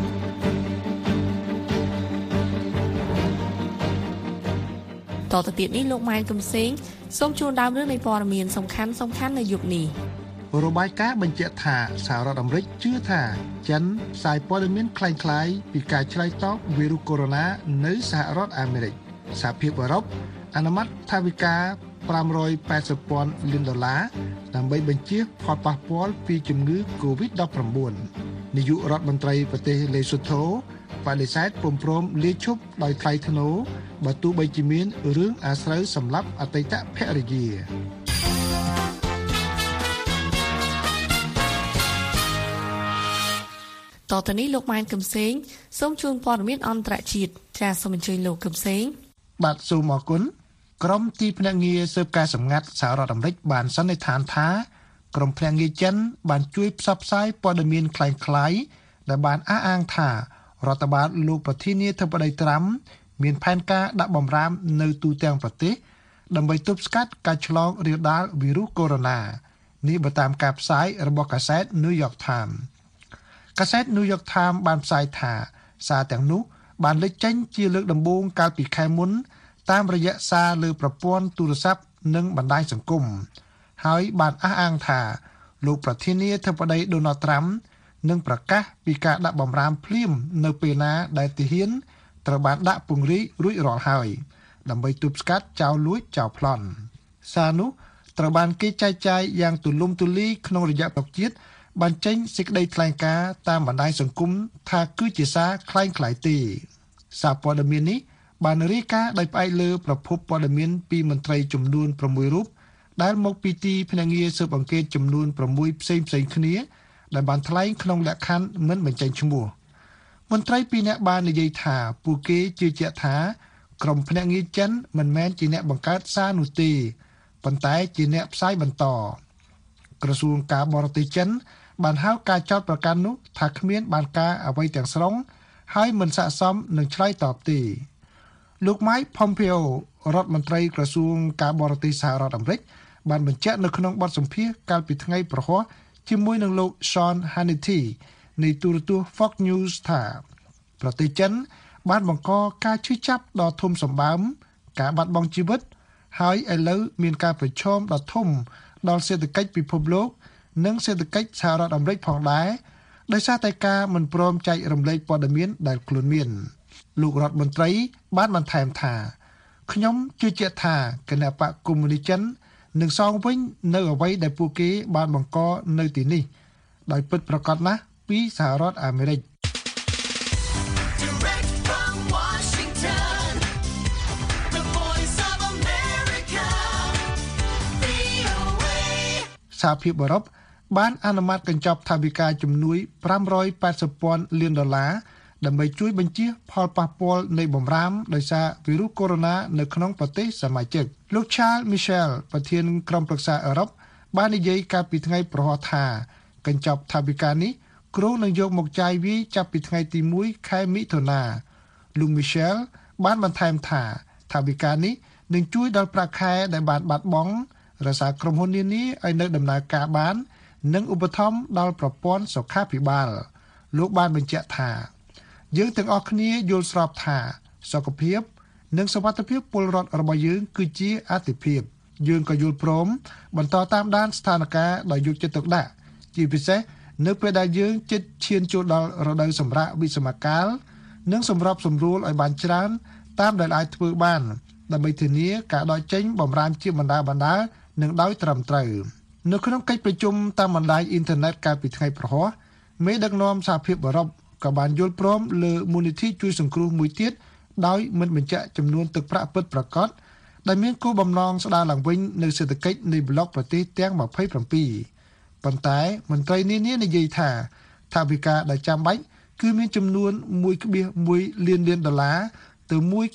តទៅទៀតនេះលោកម៉ែនកំសេងសូមជួនដើមរឿងនៃព័ត៌មានសំខាន់នៅយុគនេះរបាយការណ៍បញ្ជាក់ថាសហរដ្ឋអាមេរិកជឿថាចិនផ្សាយព័ត៌មានคล้ายៗពីការឆ្លើយតបវីរុសកូវីដ -19 នៅសហរដ្ឋអាមេរិកសហភាពអឺរ៉ុបអនុម័តថវិកា$580,000 លានដើម្បីបញ្ជៀសផលប៉ះពាល់ពីជំងឺ COVID-19 នាយករដ្ឋមន្ត្រីប្រទេសលេសូថូបដិសេធពុំព្រមលាឈប់ដោយថ្លៃថ្នូរបើទោះបីជាមានរឿងអាស្រូវសម្លាប់អតីតភរិយាតទៅនេះលោកម៉ែនកំសេងសូមជូនព័ត៌មានអន្តរជាតិចាសសូមអញ្ជើញលោកកំសេងបាទសូមអរគុណក្រុមទីភ្នាក់ងារស៊ើបការសម្ងាត់សហរដ្ឋអាមេរិកបានសន្និដ្ឋានថាក្រុមភ្នាក់ងារចិនបានជួយផ្សព្វផ្សាយព័ត៌មានคล้ายៗដែលបានអះអាងថារដ្ឋបាលលោកប្រធានាធិបតីត្រាំមានផែនការដាក់បម្រាមនៅទូទាំងប្រទេសដើម្បីទប់ស្កាត់ការឆ្លងរាលដាលវីរុសកូវីដ -19 នេះបើតាមការផ្សាយរបស់កាសែត New York Times កាសែត New York Times បានផ្សាយថាសារទាំងនោះបានលេចចេញជាលើកដំបូងកាលពីខែមុនតាមរយៈសារលើប្រព័ន្ធទូរស័ព្ទនិងបណ្ដាញសង្គមហើយបានអះអាងថាលោកប្រធានាធិបតី Donald Trump នឹងប្រកាសពីការដាក់បម្រាមភ្លាមនៅពេលណាដែលទាហានត្រូវបានដាក់ពង្រាយរួចរាល់ហើយដើម្បីទប់ស្កាត់ចោរលួចចោរប្លន់សារនោះត្រូវបានគេចែកចាយយ៉ាងទូលំទូលាយក្នុងរយៈពេលជាតិបានចេញសេចក្តីថ្លែងការណ៍តាមបណ្ដាញសង្គមថាគឺជាសារคล้ายៗទេសារព័ត៌មាននេះបានរាយការណ៍ដោយផ្អែកលើប្រភពព័ត៌មានពីមន្ត្រីចំនួន6រូបដែលមកពីទីភ្នាក់ងារស៊ើបអង្កេតចំនួន6ផ្សេងៗគ្នាដែលបានថ្លែងក្នុងលក្ខខណ្ឌមិនបញ្ចេញឈ្មោះមន្ត្រីពីរនាក់បាននិយាយថាពួកគេជឿជាក់ថាក្រុមភ្នាក់ងារចិនមិនមែនជាអ្នកបង្កើតសារនោះទេប៉ុន្តែជាអ្នកផ្សាយបន្តក្រសួងការបរទេសចិនបានហៅការចោទប្រកាន់នោះថាគ្មានបានការអ្វីទាំងស្រុងហើយមិនស័ក្តិសមនឹងឆ្លើយតបទេលោក Mike Pompeo រដ្ឋមន្ត្រីក្រសួងការបរទេសសហរដ្ឋអាមេរិកបានបញ្ជាក់នៅក្នុងបទសម្ភាសន៍កាលពីថ្ងៃប្រហ័សជាមួយនឹងលោក Sean Hannity នៃទូរទស្សន៍ Fox News ថាប្រទេសចិនបានបង្កការឈឺចាប់ដ៏ធំសម្បើមការបាត់បង់ជីវិតហើយឥឡូវមានការប្រឈមដ៏ធំដល់សេដ្ឋកិច្ចពិភពលោកនិងសេដ្ឋកិច្ចសហរដ្ឋអាមេរិកផងដែរដោយសារតែការមិនព្រមចែករំលែកព័ត៌មានដែលខ្លួនមានលោករដ្ឋមន្ត្រីបានបន្ថែមថាខ្ញុំជឿជាក់ថាគណបក្សកុម្មុយនីសចិននឹងសងវិញនៅអ្វីដែលពួកគេបានបង្កនៅទីនេះដោយពិតប្រាកដណាស់ពីសហរដ្ឋអាមេរិកសហភាពអឺរ៉ុបបានអនុម័តកញ្ចប់ថវិកាជំនួយ$580,000 លានដើម្បីជួយបញ្ជៀសផលប៉ះពាល់នៃបម្រាមដោយសារវីរុសកូវីដ -19 នៅក្នុងប្រទេសសមាជិកលោក Charles Michel ប្រធានក្រុមប្រឹក្សាអឺរ៉ុបបាននិយាយកាលពីថ្ងៃប្រហ័សថាកញ្ចប់ថវិកានេះគ្រោងនឹងយកមកចាយវាយចាប់ពីថ្ងៃទី1ខែមិថុនាលោក Michel បានបន្ថែមថាថវិកានេះនឹងជួយដល់ប្រាក់ខែដែលបានបាត់បង់រក្សាក្រុមហ៊ុននានាឲ្យនៅដំណើរការបាននិងឧបត្ថម្ភដល់ប្រព័ន្ធសុខាភិបាលលោកបានបញ្ជាក់ថាយើងទាំងអស់គ្នាយល់ស្របថាសុខភាពនិងសុវត្ថិភាពពលរដ្ឋរបស់យើងគឺជាអាទិភាពយើងក៏យល់ព្រមបន្តតាមដានស្ថានភាពដោយយកចិត្តទុកដាក់ជាពិសេសនៅពេលដែលយើងជិតឈានចូលដល់រដូវសម្រាកវិស្សមកាលនិងសម្របសម្រួលឲ្យបានច្រើនតាមដែលអាចធ្វើបានដើម្បីធានាការដកចេញបម្រាមជាបណ្ដានឹងដោយត្រឹមត្រូវនៅក្នុងកិច្ចប្រជុំតាមបណ្ដាញអ៊ីនធឺណិតកាលពីថ្ងៃប្រហ័សមេដឹកនាំសហភាពអឺរ៉ុបក៏បានយល់ព្រមលើមូលនិធិជួយសង្គ្រោះមួយទៀតដោយមិនបញ្ជាក់ចំនួនទឹកប្រាក់ពិតប្រាកដដែលមានគោលបំណងស្ដារឡើងវិញនៅសេដ្ឋកិច្ចនៃប្លុកប្រទេសទាំង27ប៉ុន្តែមន្ត្រីនានានិយាយថាថវិកាដែលចាំបាច់គឺមានចំនួន $1.1 លានទៅ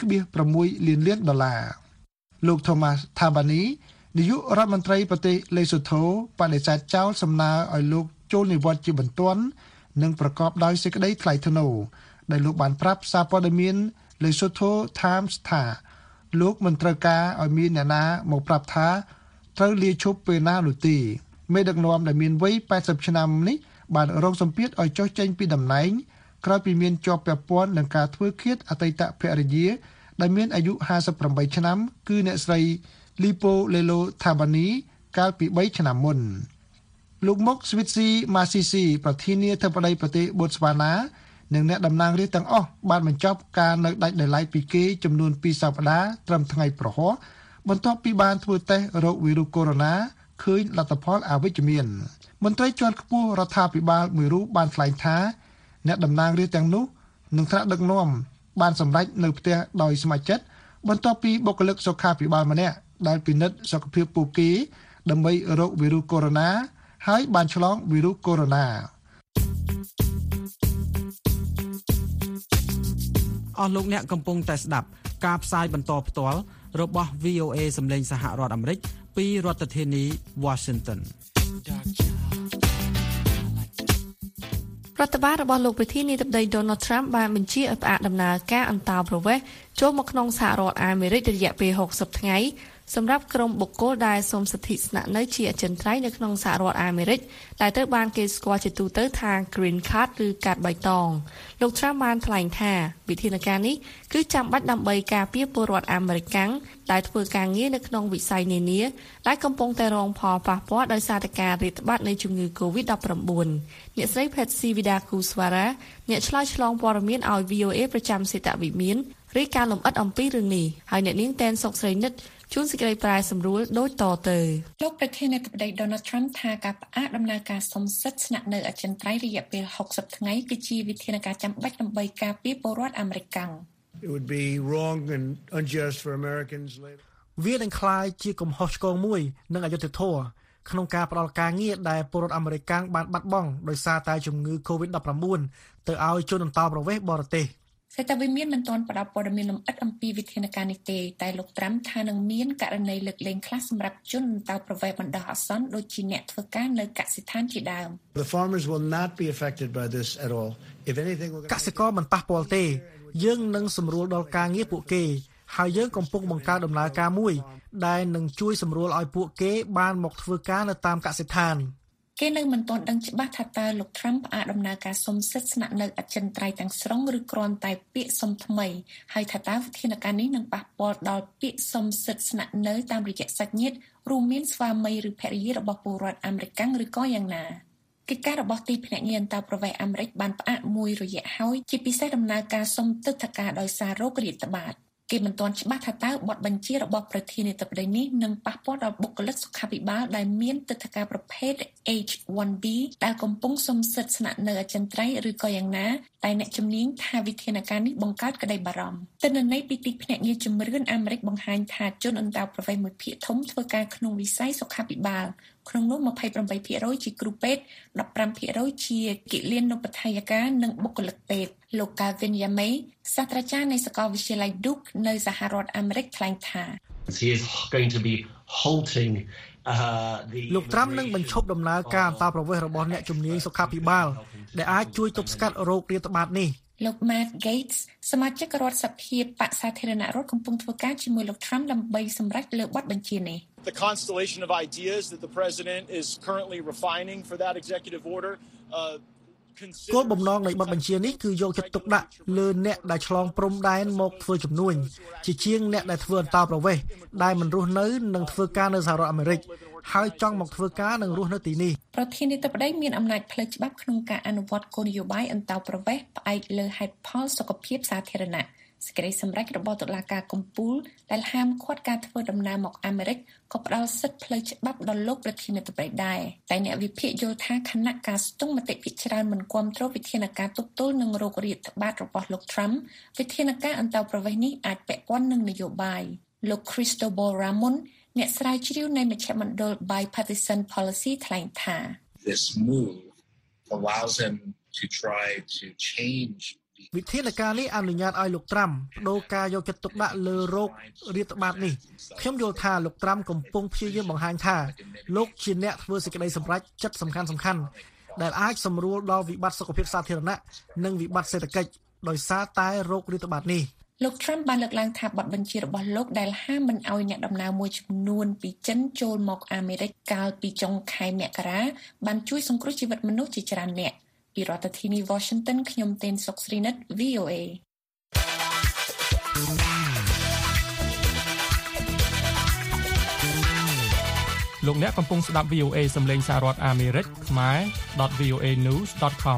$1.6 លានលោក Thomas Thabane នាយករដ្ឋមន្ត្រីប្រទេសលេសូថូបដិសេធចោលសំណើឲ្យលោកចូលនិវត្តន៍ជាបន្ទាន់និងប្រកបដោយសេចក្តីថ្លៃថ្នូរដែលលោកបានប្រាប់សារព័ត៌មាន Lesotho Times ថាលោកមិនត្រូវការឲ្យមានអ្នកណាមកប្រាប់ថាត្រូវលាឈប់ពេលណានោះទេមេដឹកនាំដែលមានវ័យ80ឆ្នាំនេះបានរងសម្ពាធឲ្យចុះចេញពីតំណែងក្រោយពីមានជាប់ពាក់ព័ន្ធនឹងការធ្វើឃាតអតីតភរិយាដែលមានអាយុ58ឆ្នាំគឺអ្នកស្រី Lipolelo Thabane កាលពី3ឆ្នាំមុនលោកមុក Switsi Masisi ប្រធានាធិបតីប្រទេស Botswana និងអ្នកតំណាងរាស្ត្រទាំងអស់បានបញ្ចប់ការនៅដាច់ដោយឡែកពីគេចំនួន2សប្តាហ៍ត្រឹមថ្ងៃប្រហ័សបន្ទាប់ពីបានធ្វើតេស្តរោគវីរុសកូវីដ -19 ឃើញលទ្ធផលអវិជ្ជមានមន្ត្រីជាន់ខ្ពស់រដ្ឋាភិបាលមួយរូបបានថ្លែងថាអ្នកតំណាងរាស្ត្រទាំងនោះនឹងថ្នាក់ដឹកនាំបានសម្រេចនៅផ្ទះដោយស្ម័គ្រចិត្តបន្ទាប់ពីបុគ្គលិកសុខាភិបាលម្នាក់ដែលពិនិត្យសុខភាពពួកគេដើម្បីរោគវីរុសកូវីដ -19 ហើយបានឆ្លងវីរុសកូវីដ -19 អស់លោកអ្នកកំពុងតែស្ដាប់ការផ្សាយបន្តផ្ទាល់របស់ VOA សម្លេងសហរដ្ឋអាមេរិកពីរដ្ឋធានី Washington រដ្ឋបាលរបស់លោកប្រធានាធិបតី Donald Trump បានបញ្ជាឲ្យផ្អាកដំណើរការអន្តោប្រវេសន៍ចូលមកក្នុងសហរដ្ឋអាមេរិករយៈពេល60ថ្ងៃសម្រាប់ក្រុមបុគ្គលដែលសូមសិទ្ធិស្នាក់នៅជាអចិន្ត្រៃយ៍នៅក្នុងសហរដ្ឋអាមេរិកដែលត្រូវបានគេស្គាល់ជាទូទៅថា Green Card ឬកាតបៃតងលោក Trump បានថ្លែងថាវិធានការនេះគឺចាំបាច់ដើម្បីការពារពលរដ្ឋអាមេរិកាំងដែលធ្វើការងារនៅក្នុងវិស័យនានាដែលកំពុងតែរងផលប៉ះពាល់ដោយសារតែការរាតត្បាតនៃជំងឺ COVID-19 អ្នកស្រី Patsy Widakuswara អ្នកឆ្លើយឆ្លងព័ត៌មានឲ្យ VOA ប្រចាំសេតវិមានរាយការណ៍លម្អិតអំពីរឿងនេះហើយអ្នកនាងតែនសុកស្រីនិតជួនសេចក្តីប្រែសម្រួលដូចតទៅលោកប្រធានាធិបតី Donald Trump ថាការផ្អាកដំណើរការសុំសិទ្ធិស្នាក់នៅអចិន្ត្រៃយ៍រយៈពេល60ថ្ងៃគឺជាវិធានការចាំបាច់ដើម្បីការពារពលរដ្ឋអាមេរិកាំង It would be wrong and unjust for Americans later. វានឹងក្លាយជាកំហុសឆ្គងមួយនិងអយុត្តិធម៌ក្នុងការផ្តល់ការងារដែលពលរដ្ឋអាមេរិកាំងបានបាត់បង់ដោយសារតែជំងឺ COVID-19 ទៅឲ្យជនអន្តោប្រវេសន៍បរទេសសេតវិមានមិនទាន់ផ្ដល់ព័ត៌មានលម្អិតអំពីវិធានការនេះទេតែលោកត្រាំថានឹងមានករណីលើកលែងខ្លះសម្រាប់ជនអន្តោប្រវេសន៍បណ្ដោះអាសន្នដូចជាអ្នកធ្វើការនៅកសិដ្ឋានជាដើម The farmers will not be affected by this at all. If anything, កសិករមិនប៉ះពាល់ទេយើងនឹងសម្រួលដល់ការងារពួកគេហើយយើងកំពុងបង្កើតដំណើរការមួយដែលនឹងជួយសម្រួលឲ្យពួកគេបានមកធ្វើការនៅតាមកសិដ្ឋានគេនៅមិនទាន់ដឹងច្បាស់ថាតើលោក Trump ផ្អាកដំណើរការសុំសិទ្ធិស្នាក់នៅអចិន្ត្រៃយ៍ទាំងស្រុងឬគ្រាន់តែពាក្យសុំថ្មីហើយថាតើវិធានការនេះនឹងប៉ះពាល់ដល់ពាក្យសុំសិទ្ធិស្នាក់នៅតាមរយៈសាច់ញាតិរួមមានស្វាមីឬភរិយារបស់ពលរដ្ឋអាមេរិកឬក៏យ៉ាងណាកិច្ចការរបស់ទីភ្នាក់ងារអន្តោប្រវេសន៍អាមេរិកបានផ្អាកមួយរយៈហើយជាពិសេសដំណើរការសុំទិដ្ឋាការដោយសារโรគរាតត្បាតគេមិនទាន់ច្បាស់ថាតើបទបញ្ជារបស់ប្រធានាធិបតីនេះនឹងប៉ះពាល់ដល់បុគ្គលិកសុខាភិបាលដែលមានទិដ្ឋាការប្រភេទ H1B ដែលកំពុងសុំសិទ្ធិស្នាក់នៅអចិន្ត្រៃយ៍ឬក៏យ៉ាងណាតែអ្នកជំនាញថាវិធានការនេះបង្កើតក្តីបារម្ភទិន្នន័យពីទីភ្នាក់ងារជំរឿនអាមេរិកបង្ហាញថាជនអន្តោប្រវេសន៍មួយភាគធំធ្វើការក្នុងវិស័យសុខាភិបាលក្នុងនោះ 28% ជាគ្រូពេទ្យ 15% ជាគិលានុបដ្ឋាយការនិងបុគ្គលិកពេទ្យលោក Gavin Yamey សាស្ត្រាចារ្យនៃសាកលវិទ្យាល័យ Duke នៅសហរដ្ឋអាមេរិកថ្លែងថាលោកត្រាំនឹងបញ្ឈប់ដំណើរការអន្តោប្រវេសន៍របស់អ្នកជំនាញសុខាភិបាលដែលអាចជួយទប់ស្កាត់โรគរាតត្បាតនេះលោក Matt Gaetz សមាជិករដ្ឋសភាបក្សសាធារណរដ្ឋកំពុងធ្វើការជាមួយលោក Trump ដើម្បីសម្រេចលើបទបញ្ជានេះ The constellation of ideas that the president is currently refining for that executive order គោលបំណងនៃបទបញ្ជានេះគឺយកចិត្តទុកដាក់លើអ្នកដែលឆ្លងព្រំដែនមកធ្វើជំនួញជាជាងអ្នកដែលធ្វើអន្តោប្រវេសន៍ដែលមិនរស់នៅនិងធ្វើការនៅសហរដ្ឋអាមេរិកហើយចង់មកធ្វើការនិងរស់នៅទីនេះប្រធានាធិបតីមានអំណាចផ្លូវច្បាប់ក្នុងការអនុវត្តគោលនយោបាយអន្តោប្រវេសន៍ផ្អែកលើហេតុផលសុខភាពសាធារណៈសេចក្តីសម្រេចរបស់តុលាការកំពូលដែលហាមឃាត់ការធ្វើដំណើរមកអាមេរិកក៏ផ្ដល់សិទ្ធិផ្លូវច្បាប់ដល់លោកប្រធានាធិបតីដែរតែអ្នកវិភាគយល់ថាគណៈការស្ទង់មតិភាគច្រើនមិនគាំទ្រវិធានការទប់ទល់នឹងโรគរាតត្បាតរបស់លោក Trump វិធានការអន្តោប្រវេសន៍នេះអាចពាក់ព័ន្ធនឹងនយោបាយលោក Cristobal Ramon អ្នកស្រាវជ្រាវនៃមជ្ឈមណ្ឌល Bipartisan Policy ថ្លែងថា This move allows him to try to change វិធានការនេះអនុញ្ញាតឲ្យលោកត្រាំបដូរការយកចិត្តទុកដាក់លើโรគរាតត្បាតនេះខ្ញុំយល់ថាលោកត្រាំកំពុងព្យាយាមបង្ហាញថាលោកជាអ្នកធ្វើសេចក្តីសម្រេចចិត្តសំខាន់ដែលអាចសម្រួលដល់វិបត្តិសុខភាពសាធារណៈនិងវិបត្តិសេដ្ឋកិច្ចដោយសារតែโรគរាតត្បាតនេះលោក Trump បានលើកឡើងថាបទបញ្ជារបស់លោកដែលហាមមិនឲ្យអ្នកដំណើរមួយចំនួនពីចិនចូលមកអាមេរិកកាលពីចុងខែមករាបានជួយសង្គ្រោះជីវិតមនុស្សជាច្រើនអ្នកពីរដ្ឋធានី Washington ខ្ញុំទេនសុកស្រីនិត VOA លោកអ្នកកំពុងស្ដាប់ VOA សំឡេងសហរដ្ឋអាមេរិកខ្មែរ .voanews.com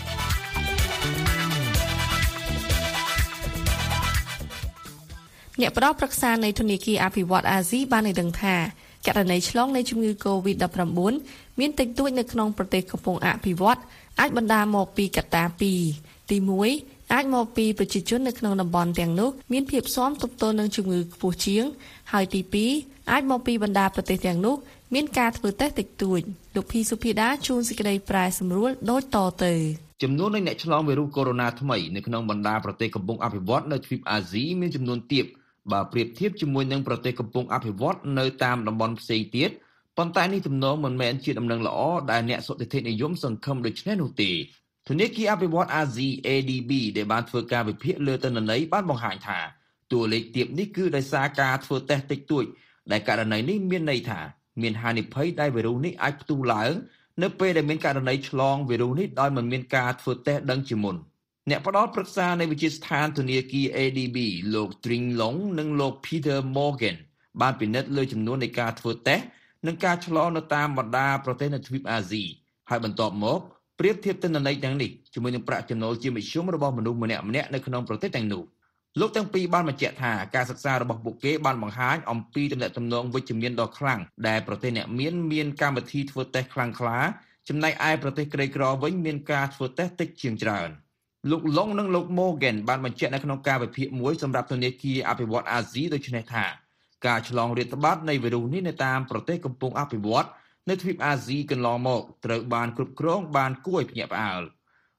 អ្នកផ្ដល់ប្រឹក្សានៃធនាគារអភិវឌ្ឍន៍អាស៊ីបានឲ្យដឹងថាករណីឆ្លងនៃជំងឺ COVID-19 មានតិចតួចនៅក្នុងប្រទេសកំពុងអភិវឌ្ឍអាចបណ្ដាលមកពីកត្តាពីរទី1អាចមកពីប្រជាជននៅក្នុងតំបន់ទាំងនោះមានភាពស៊ាំទប់ទល់នឹងជំងឺខ្ពស់ជាងហើយទី2អាចមកពីបណ្ដាប្រទេសទាំងនោះមានការធ្វើតេស្តតិចតួចលោកភីសុភាដាជួនសេចក្តីប្រែសម្រួលដូចតទៅចំនួននៃអ្នកឆ្លងវីរុសកូវីដ -19 ថ្មីនៅក្នុងបណ្ដាប្រទេសកំពុងអភិវឌ្ឍនៅទ្វីបអាស៊ីមានចំនួនទាបបើប្រៀបធៀបជាមួយនឹងប្រទេសកំពុងអភិវឌ្ឍនៅតាមតំបន់ផ្សេងទៀតប៉ុន្តែនេះទំនងមិនមែនជាដំណឹងល្អដែលអ្នកសុតិធិនិយមសង្ឃឹមដូច្នេះនោះទេធនាគារអភិវឌ្ឍន៍អាស៊ី ADB ដែលបានធ្វើការវិភាគលើទិន្នន័យបានបង្ហាញថាតួលេខទាបនេះគឺដោយសារការធ្វើតេស្តតិចតួចដែលករណីនេះមានន័យថាមានហានិភ័យដែលវីរុសនេះអាចផ្ទុះឡើងនៅពេលដែលមានករណីឆ្លងវីរុសនេះដោយមិនមានការធ្វើតេស្តដឹងជាមុនអ្នកផ្ដល់ប្រឹក្សានៃវិទ្យាស្ថានធនាគារ ADB លោក Tring Long និងលោក Peter Morgan បានពិនិត្យលើចំនួននៃការធ្វើតេស្តនិងការឆ្លងនៅតាមបណ្ដាប្រទេសនៅទ្វីបអាស៊ីហើយបន្ទាប់មកប្រៀបធៀបទិន្នន័យទាំងនេះជាមួយនឹងប្រាក់ចំណូលជាមធ្យមរបស់មនុស្សម្នាក់ៗនៅក្នុងប្រទេសទាំងនោះលោកទាំងពីរបានបញ្ជាក់ថាការសិក្សារបស់ពួកគេបានបង្ហាញអំពីទំនាក់ទំនងវិជ្ជមានដ៏ខ្លាំងដែលប្រទេសអ្នកមានកម្មវិធីធ្វើតេស្តខ្លាំងក្លាចំណែកឯប្រទេសក្រីក្រវិញមានការធ្វើតេស្តតិចជាងច្រើនលោក Long និងលោក Morgan បានបញ្ជាក់នៅក្នុងការវិភាគមួយសម្រាប់ធនាគារអភិវឌ្ឍន៍អាស៊ីដូចនេះថាការឆ្លងរាតត្បាតនៃវីរុសនេះនៅតាមប្រទេសកំពុងអភិវឌ្ឍនៅទ្វីបអាស៊ីកន្លងមកត្រូវបានគ្រប់គ្រងបានគួរឲ្យភ្ញាក់ផ្អើល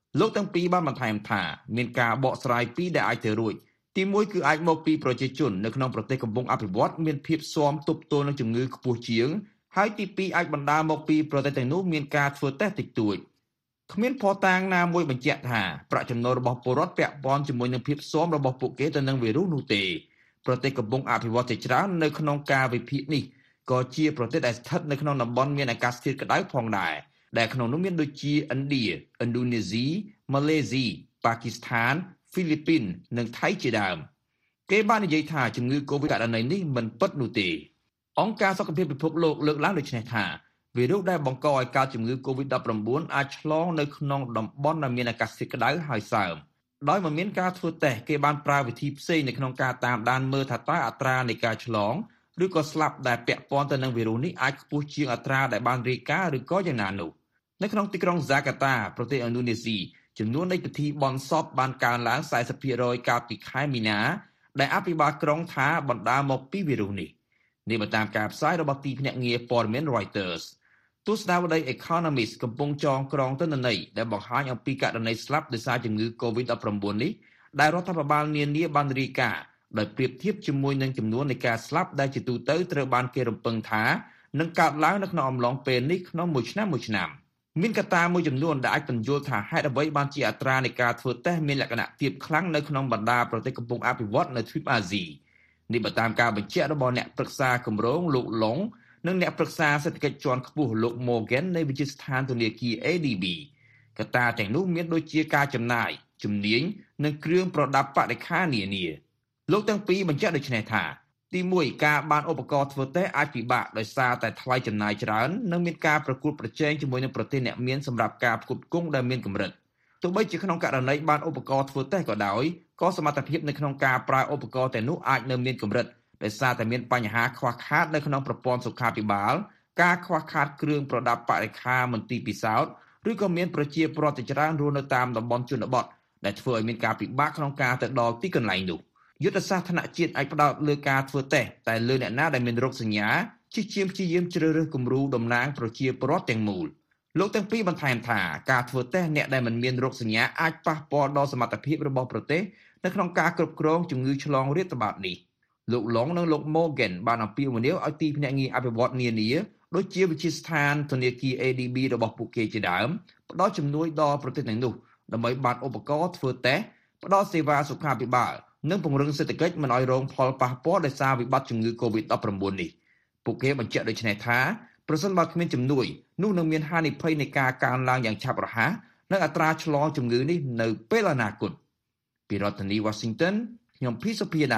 លោកទាំងពីរបានបន្ថែមថាមានការបកស្រាយពីរដែលអាចទៅរួចទីមួយគឺអាចមកពីប្រជាជននៅក្នុងប្រទេសកំពុងអភិវឌ្ឍមានភាពស៊ាំទប់ទល់នឹងជំងឺខ្ពស់ជាងហើយទីពីរអាចបណ្ដាលមកពីប្រទេសទាំងនោះមានការធ្វើតេស្តតិចតួចគ្មានភស្តុតាងណាមួយបញ្ជាក់ថាប្រាក់ចំណូលរបស់ពលរដ្ឋពាក់ព័ន្ធជាមួយនឹងភាពស៊ាំរបស់ពួកគេទៅនឹងវីរុសនោះទេប្រទេសកំពុងអភិវឌ្ឍជាច្រើននៅក្នុងការវិភាគនេះក៏ជាប្រទេសដែលស្ថិតនៅក្នុងតំបន់មានអាកាសធាតុក្តៅផងដែរដែលក្នុងនោះមានដូចជាឥណ្ឌា ឥណ្ឌូនេស៊ី ម៉ាឡេស៊ី ប៉ាគីស្ថាន ហ្វីលីពីន និងថៃជាដើមគេបាននិយាយថាជំងឺ Covid ករណីនេះមិនពិតនោះទេអង្គការសុខភាពពិភពលោកលើកឡើងដូចនេះថាវីរុសដែលបង្កឲ្យកើតជំងឺ Covid-19 អាចឆ្លងនៅក្នុងតំបន់ដែលមានអាកាសធាតុក្តៅហើយសើមដោយមិនមានការធ្វើតេស្តគេបានប្រើវិធីផ្សេងនៅក្នុងការតាមដានមើលថាតើអត្រានៃការឆ្លងឬក៏ស្លាប់ដែលពាក់ព័ន្ធទៅនឹងវីរុសនេះអាចខ្ពស់ជាងអត្រាដែលបានរាយការណ៍ឬក៏យ៉ាងណានោះនៅក្នុងទីក្រុងហ្សាកាតាប្រទេសឥណ្ឌូនេស៊ីចំនួននៃពិធីបុណ្យសពបានកើនឡើង 40% កាលពីខែមីនាដែលអភិបាលក្រុងថាបណ្ដាលមកពីវីរុសនេះបើតាមការផ្សាយរបស់ទីភ្នាក់ងារព័ត៌មាន Reuters ទស្សនាវដ្តី Economist កំពុងចងក្រងទិន្នន័យដែលបង្ហាញអំពីករណីស្លាប់ដោយសារជំងឺ Covid-19 នេះដែលរដ្ឋាភិបាលនានាបានរាយការណ៍ដោយប្រៀបធៀបជាមួយនឹងចំនួននៃការស្លាប់ដែលជាទូទៅត្រូវបានគេរំពឹងថានឹងកើតឡើងនៅក្នុងអំឡុងពេលនេះក្នុងមួយឆ្នាំមានកត្តាមួយចំនួនដែលអាចពន្យល់ថាហេតុអ្វីបានជាអត្រានៃការធ្វើតេស្តមានលក្ខណៈទាបខ្លាំងនៅក្នុងបណ្ដាប្រទេសកំពុងអភិវឌ្ឍនៅទ្វីបអាស៊ីនេះបើតាមការបញ្ជាក់របស់អ្នកប្រឹក្សាគម្រោងលោកឡុងនិងអ្នកប្រឹក្សាសេដ្ឋកិច្ចជាន់ខ្ពស់លោក Morgan នៃវិទ្យាស្ថានធនាគារ ADB កត្តាទាំងនោះមានដូចជាការចំណាយជំនាញនិងគ្រឿងប្រដាប់បរិក្ខារនានាលោកទាំងពីរបញ្ជាក់ដូចនេះថាទី1ការបានឧបករណ៍ធ្វើតេស្តអាចពិបាកដោយសារតែថ្លៃចំណាយច្រើននិងមានការប្រកួតប្រជែងជាមួយនឹងប្រទេសអ្នកមានសម្រាប់ការផ្គត់ផ្គង់ដែលមានកម្រិតទោះបីជាក្នុងករណីបានឧបករណ៍ធ្វើតេស្តក៏ដោយក៏សមត្ថភាពនៅក្នុងការប្រើឧបករណ៍ទាំងនោះអាចនៅមានកម្រិតដោយសារតែមានបញ្ហាខ្វះខាតនៅក្នុងប្រព័ន្ធសុខាភិបាលការខ្វះខាតគ្រឿងប្រដាប់បរិក្ខារមន្ទីរពិសោធន៍ឬក៏មានប្រជាពលរដ្ឋជាច្រើនរស់នៅតាមតំបន់ជនបទដែលធ្វើឲ្យមានការពិបាកក្នុងការទៅដល់ទីកន្លែងនោះយុទ្ធសាស្ត្រថ្នាក់ជាតិអាចផ្ដោតលើការធ្វើតេស្តតែលើអ្នកណាដែលមានរោគសញ្ញាព្យាយាមជ្រើសរើសគំរូតំណាងប្រជាពលរដ្ឋទាំងមូលលោកទាំងពីរបន្ថែមថាការធ្វើតេស្តអ្នកដែលមិនមានរោគសញ្ញាអាចប៉ះពាល់ដល់សមត្ថភាពរបស់ប្រទេសនៅក្នុងការគ្រប់គ្រងជំងឺឆ្លងរាតត្បាតនេះលោកឡុងនិងលោក Morgan បានអំពាវនាវឲ្យទីភ្នាក់ងារអភិវឌ្ឍន៍នានាដូចជាវិទ្យាស្ថានធនាគារ ADB របស់ពួកគេជាដើមផ្ដល់ជំនួយដល់ប្រទេសទាំងនោះដើម្បីបានឧបករណ៍ធ្វើតេស្តផ្ដល់សេវាសុខាភិបាលនិងពង្រឹងសេដ្ឋកិច្ចមិនឲ្យរងផលប៉ះពាល់ដោយសារវិបត្តិជំងឺ Covid-19 នេះពួកគេបញ្ជាក់ដូចនេះថាប្រសិនបើគ្មានជំនួយនោះនឹងមានហានិភ័យនៃការកើនឡើងយ៉ាងឆាប់រហ័សនិងអត្រាឆ្លងជំងឺនេះនៅពេលអនាគតពីរដ្ឋធានី Washington ខ្ញុំភីសុភាដា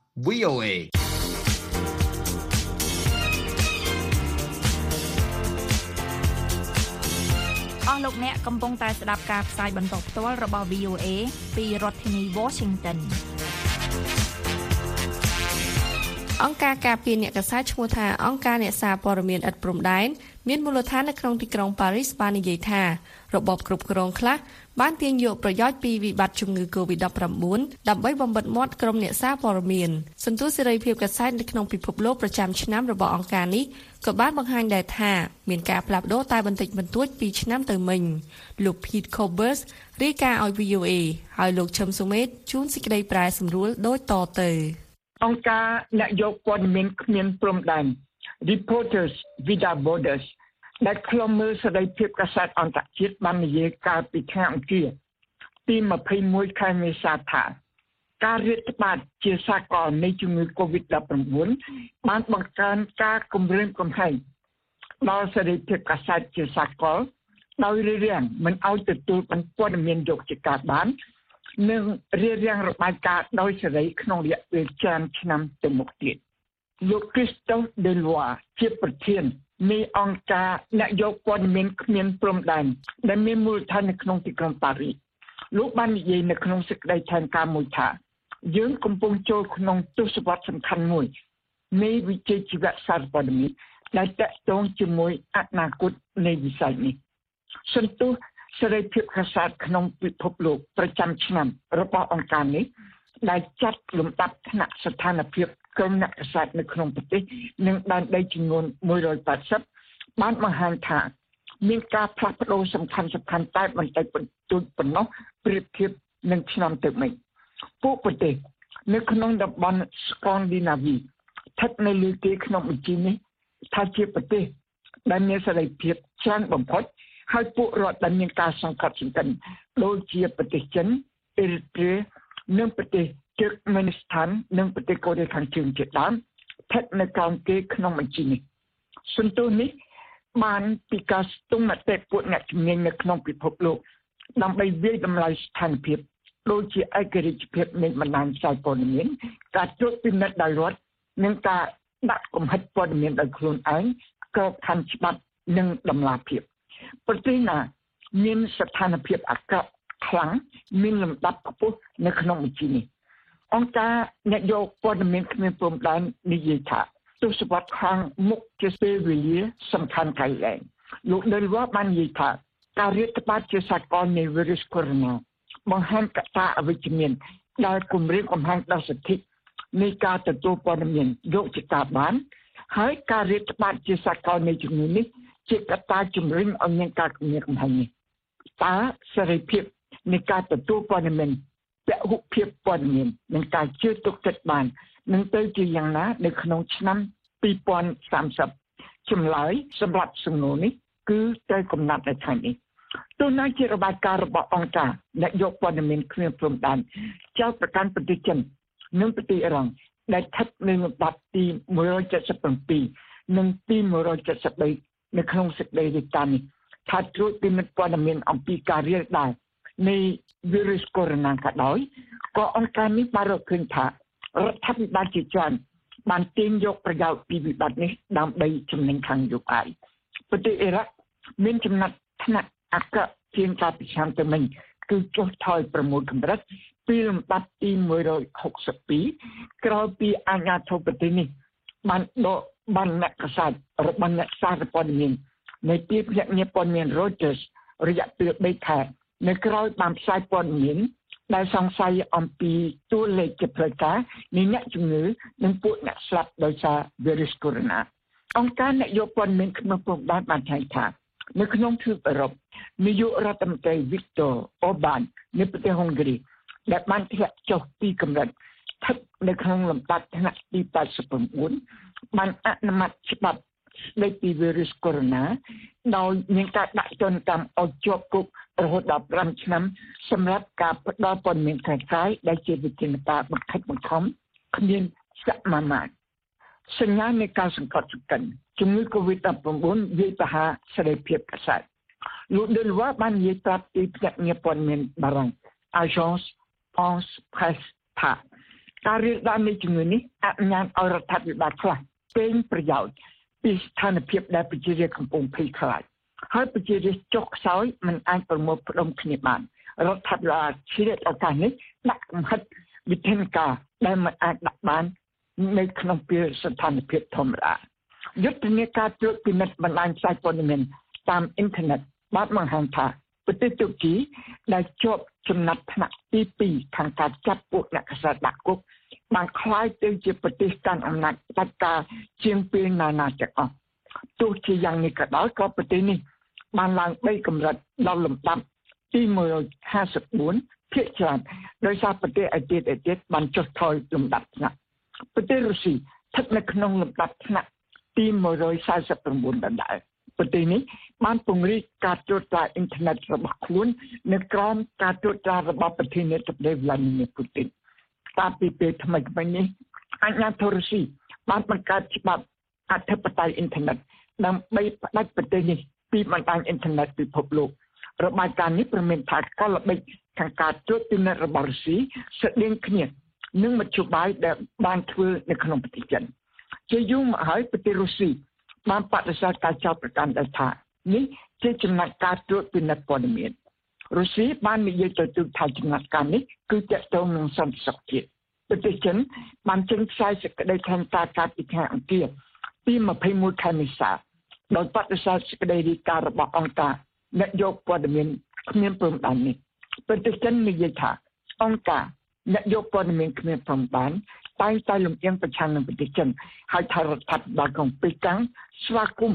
VOA អស់លោកអ្នកកំពុងតែស្ដាប់ការផ្សាយបន្តផ្ទាល់របស់ VOA ពីរដ្ឋធានី Washington អង្គការការពារអ្នកកាសែតឈ្មោះថាអង្គការអ្នកសារព័ត៌មានឥតព្រំដែនមានមូលដ្ឋាននៅក្នុងទីក្រុងប៉ារីសបាននិយាយថារបបគ្រប់គ្រងខ្លះបានទាញយកប្រយោជន៍ពីវិបត្តិជំងឺ Covid-19 ដើម្បីបំបិទមាត់ក្រុមអ្នកសារព័ត៌មានសន្ទុះសេរីភាពកាសែតនៅក្នុងពិភពលោកប្រចាំឆ្នាំរបស់អង្គការនេះក៏បានបង្ហាញដែរថាមានការផ្លាស់ប្ដូរតែបន្តិចបន្តួចពីឆ្នាំទៅមិញលោក Pete Cobers រាយការណ៍ឲ្យ VOA ហើយលោកឈឹមសុមេតជួនសេចក្តីប្រែសម្រួលដូចតទៅអង្គការអ្នកយកព័ត៌មានគ្មានព្រំដែន Reporters Without Borders ដែលឃ្លាំមើលសេរីភាពកាសែតអន្តរជាតិបាននិយាយកាលពីថ្ងៃអង្គារទី21ខែមេសាថាការរាតត្បាតជាសាកលនៃជំងឺ Covid-19 បានបង្កើនការគំរាមកំហែងដល់សេរីភាពកាសែតជាសាកលដោយរារាំងមិនឲ្យទទួលព័ត៌មានយកជាការបាននិងរារាំងរបាយការណ៍ដោយសេរីក្នុងរយៈពេលច្រើនឆ្នាំទៅមុខទៀតលោក Christophe Deloire ជាប្រធាននៃអង្គការអ្នកយកព័ត៌មានគ្មានព្រំដែនដែលមានមូលដ្ឋាននៅក្នុងទីក្រុងប៉ារីសលោកបាននិយាយនៅក្នុងសេចក្តីថ្លែងការណ៍មួយថាយើងកំពុងចូលក្នុងទសវត្សរ៍សំខាន់មួយនៃវិជ្ជាជីវៈសារព័ត៌មានដែលតាក់ទងជាមួយអនាគតនៃវិស័យនេះសន្ទុះសេរីភាពកាសែតក្នុងពិភពលោកប្រចាំឆ្នាំរបស់អង្គការនេះដែលចាត់លំដាប់ថ្នាក់ស្ថានភាពក្រុមអ្នកកាសែតនៅក្នុងប្រទេសនិងដែនដីចំនួន180បានបង្ហាញថាមានការផ្លាស់ប្ដូរសំខាន់តែបន្តិចបន្តួចប៉ុណ្ណោះប្រៀបធៀបនឹងឆ្នាំទៅមុនពួកប្រទេសនៅក្នុងតំបន់ស្កង់ឌីណាវីស្ថិតនៅលើគេក្នុងបញ្ជីនេះថាជាប្រទេសដែលមានសេរីភាពច្រើនបំផុតហើយពួករដ្ឋដែលមានការសង្កត់សង្កិនដូចជាប្រទេសចិនអ៊ីរីត្រេនិងប្រទេសជឺកមែនីស្ថាននិងប្រទេសកូរ៉េខាងជើងជាដើមស្ថិតនៅក្រោមគេក្នុងបញ្ជីនេះសន្ទុះនេះបានពីការស្ទង់មតិពួកអ្នកជំនាញនៅក្នុងពិភពលោកដើម្បីវិយតម្លៃស្ថានភាពដូចជាឯករាជ្យភាពនៃបណ្ដាញផ្សាយព័ត៌មានការត្រួតពិនិត្យដោយរដ្ឋនិងការដាក់កំហិតព័ត៌មានដោយខ្លួនឯងក្របខ័ណ្ឌច្បាប់និងតម្លាភាពប្រទេសណាមានស្ថានភាពអាក្រក់ខ្លាំងមានលំដាប់ខ្ពស់នៅក្នុងបញ្ជីនេះអង្គការអ្នកយកព័ត៌មានគ្មានព្រំដែននិយាយថាទស្សវត្សខាងមុខជាពេលវេលាសំខាន់កែលែងលោកដេលវ៉ាបាននិយាយថាការរាតត្បាតជាសកលនៃវីរុសកូវីដ -19 បង្ហាញកត្តាអវិជ្ជមានដែលគម្រាមកំហែងដល់សិទ្ធិនៃការទទួលព័ត៌មានយកជាការបានហើយការរាតត្បាតជាសកលនៃជំងឺនេះជាកត្តាជំរុញឲ្យមានការគំរាមកំហែងនេះតើសេរីភាពនៃការទទួលព័ត៌មានពហុភាពព័ត៌មាននិងការជឿទុកចិត្តបាននឹងទៅជាយ៉ាងណានៅក្នុងឆ្នាំ2030ចម្លើយសម្រាប់សំណួរនេះគឺត្រូវកំណត់នៅថ្ងៃនេះទោះនៅជារបាយការណ៍របស់អង្គការអ្នកយកព័ត៌មានគ្មានព្រំដែនចោទប្រកាន់ប្រទេសចិននិងប្រទេសអ៊ីរ៉ង់ដែលស្ថិតនៅលំដាប់ទី177និងទី173នៅក្នុងសេចក្តីរាយការណ៍នេះថាត្រួតពិនិត្យព័ត៌មានអំពីការរាលដាលនៃវីរុសកូវីដ -19 ក៏ដោយក៏អង្គការនេះបានរកឃើញថារដ្ឋាភិបាលជាច្រើនបានទាញយកប្រយោជន៍ពីវិបត្តិនេះដើម្បីចំណេញខាងនយោបាយប្រទេសអ៊ីរ៉ាក់មានចំណាត់ថ្នាក់អក្សរជាងកាលពីឆ្នាំទៅមិញគឺចុះថយ6កម្រិតពីលំដាប់ទី162ក្រោយពីអាជ្ញាធរប្រទេសនេះបានដកបានអ្នកកសែតរបស់អ្នកសារព័ត៌មាននៃទីភ្នាក់ងារព័ត៌មាន Reuters រយៈពេល3ខែនៅក្រោយបានផ្សាយព័ត៌មានដែលសង្ស័យអំពីតួលេខជាផ្លូវការនៃអ្នកជំងឺនិងពួកអ្នកស្លាប់ដោយសារវីរុសកូវីដ -19 អង្គការអ្នកយកព័ត៌មានក្នុងព្រំដែនបានថ្លែងថានៅក្នុងទ្វីបអឺរ៉ុបនាយករដ្ឋមន្ត្រី Viktor Orban នៃប្រទេសហុងហ្គ្រីដែលបានធ្លាក់ចុះពីកម្រិតស្ថិតនៅក្នុងលំដាប់ថ្នាក់ទី89បានអនុម័តច្បាប់ស្តីពីវីរុសកូវីដ -19 ដោយមានការដាក់ទណ្ឌកម្មឲ្យជាប់គុករហូតដល់5ឆ្នាំសម្រាប់ការផ្ដល់ព័ត៌មានខាងក្រៅដែលជាវិធានការបង្ខិតបង្ខំគ្មានសមាមាត្រសញ្ញានៃការសង្កត់សង្កិនជំងឺ COVID-19 វាយប្រហារសេរីភាពកាសែតលោកដេលវ៉ាបាននិយាយប្រាប់ទីភ្នាក់ងារព័ត៌មានបារាំង Agence France Presse ថាការរាលដាលនៃជំងឺនេះអនុញ្ញាតឲ្យរដ្ឋាភិបាលខ្លះពេញប្រយោជន៍ពីស្ថានភាពដែលប្រជារាស្ត្រកំពុងភ័យខ្លាចហើយប្រជារាស្ត្រចុះខ្សោយមិនអាចប្រមូលផ្ដុំគ្នាបានរដ្ឋាភិបាលឆ្លៀតឱកាសនេះដាក់កំហិតវិធានការដែលមិនអាចដាក់បាននៅក្នុងពេលស្ថានភាពធម្មតាយុទ្ធនាការត្រួតពិនិត្យបណ្ដាញផ្សាយព័ត៌មានតាមអ៊ីនធឺណិតបានបង្ហាញថាប្រទេសទូគីដែលជាប់ចំណាត់ថ្នាក់ទី2ខាងការចាប់ពួកអ្នកកាសែតដាក់គុកបានក្លាយទៅជាប្រទេសកាន់អំណាចផ្ដាច់ការជាងពេលណាទាំងអស់ទោះជាយ៉ាងនេះក៏ដោយក៏ប្រទេសនេះបានឡើង3កម្រិតដល់លំដាប់ទី154ភាគច្រើនដោយសារប្រទេសឯទៀតបានចុះថយលំដាប់ថ្នាក់ប្រទេសរុស្ស៊ីស្ថិតនៅក្នុងលំដាប់ថ្នាក់ទី149ដដែលប្រទេសនេះបានពង្រីកការត្រួតត្រាអ៊ីនធឺណិតរបស់ខ្លួននៅក្រោមការត្រួតត្រារបស់ប្រធានាធិបតី Vladimir Putin តាំងពីពេលថ្មីៗនេះអាជ្ញាធររុស្ស៊ីបានបង្កើតច្បាប់អធិបតេយ្យអ៊ីនធឺណិតដើម្បីផ្ដាច់ប្រទេសនេះពីបណ្ដាញអ៊ីនធឺណិតពិភពលោករបាយការណ៍នេះព្រមានថាកលល្បិចខាងការត្រួតពិនិត្យរបស់រុស្ស៊ីស្តីងគ្នានឹងមធ្យោបាយដែលបានធ្វើនៅក្នុងប្រទេសចិនជាយូរមកហើយប្រទេសរុស្ស៊ីបានបដិសេធការចោទប្រកាន់ថានេះជាចំណាត់ការត្រួតពិនិត្យព័ត៌មានរុស្ស៊ីបាននិយាយទៅទូថាចំណាត់ការនេះគឺទាក់ទងនឹងសន្តិសុខជាតិប្រទេសចិនបានចេញផ្សាយសេចក្តីថ្លែងការណ៍កាលពីថ្ងៃអង្គារទី21ខែមេសាដោយបដិសេធសេចក្តីរាយការណ៍របស់អង្គការអ្នកយកព័ត៌មានគ្មានព្រំដែននេះប្រទេសចិននិយាយថាអង្គការអ្នកយកព័ត៌មានគ្មានព្រំដែនតែងតែលំអៀងប្រឆាំងនឹងប្រទេសចិនហើយថារដ្ឋាភិបាលក្រុងប៉េកាំងស្វាគមន៍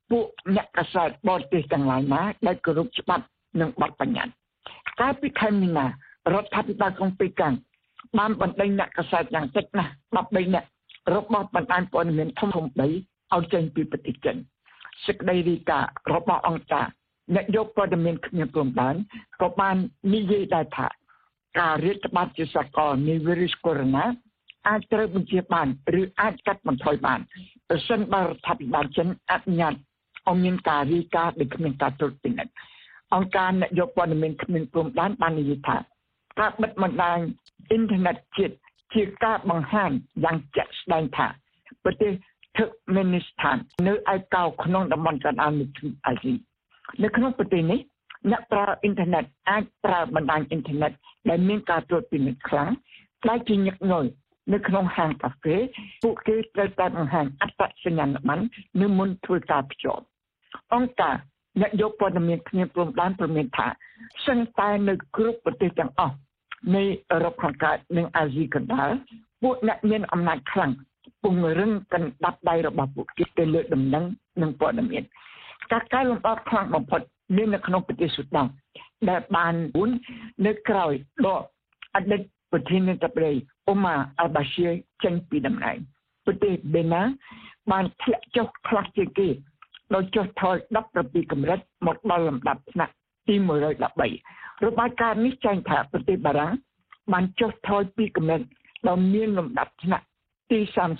ពួកអ្នកកាសែតបរទេសទាំងឡាយណាដែលគោរពច្បាប់និងបទបញ្ញត្តិកាលពីខែមីនារដ្ឋាភិបាលក្រុងប៉េកាំងបានបណ្ដេញអ្នកកាសែតយ៉ាងតិចណាស់13នាក់របស់បណ្ដាញព័ត៌មានធំៗ3ឲ្យចេញពីប្រទេសចិនសេចក្តីរាយការណ៍របស់អង្គការអ្នកយកព័ត៌មានគ្មានព្រំដែនក៏បាននិយាយដែរថាការរាតត្បាតជាសកលនៃវីរុសកូវីដ -19 អាចត្រូវបញ្ជាបានឬអាចកាត់បន្ថយបានប្រសិនបើរដ្ឋាភិបាលចិនអនុញ្ញាតឲ្យមានការរាយការណ៍ដោយគ្មានការត្រួតពិនិត្យអង្គការអ្នកយកព័ត៌មានគ្មានព្រំដែនបាននិយាយថាការបិទបណ្ដាញអ៊ីនធឺណិតជាតិជាការបង្ហាញយ៉ាងជាក់ស្ដែងថាប្រទេសថឹកមេនីស្ថាននៅឯកោក្នុងតំបន់កណ្ដាលនៃទ្វីបអាស៊ីនៅក្នុងប្រទេសនេះអ្នកប្រើអ៊ីនធឺណិតអាចប្រើបណ្ដាញអ៊ីនធឺណិតដែលមានការត្រួតពិនិត្យខ្លាំងដែលជាញឹកញាប់នៅក្នុងហាងកាហ្វេពួកគេត្រូវតែបង្ហាញអត្តសញ្ញាណប័ណ្ណនៅមុនធ្វើការភ្ជាប់អង្គការអ្នកយកព័ត៌មានគ្មានព្រំដែនប្រមានថាសឹងតែនៅគ្រប់ប្រទេសទាំងអស់នៃអឺរ៉ុបខាងកើតនិងអាស៊ីកណ្ដាលពួកអ្នកមានអំណាចខ្លាំងពង្រឹងកណ្ដាប់ដៃរបស់ពួកគេទៅលើដំណឹងនិងព័ត៌មានការកែលម្អខ្លាំងបំផុតមាននៅក្នុងប្រទេសស៊ូដានដែលបាននៅក្រោយដកអតីតប្រធានាធិបតីអូម៉ាអាល់បាស៊ីរចេញពីតំណែងប្រទេសបេណាបានធ្លាក់ចុះខ្លះជាងគេដោយចុះថយ17កម្រិតមកដល់លំដាប់ថ្នាក់ទី113របាយការណ៍នេះចែងថាប្រទេសបារាំងបានចុះថយ2កម្រិតដល់មានលំដាប់ថ្នាក់ទី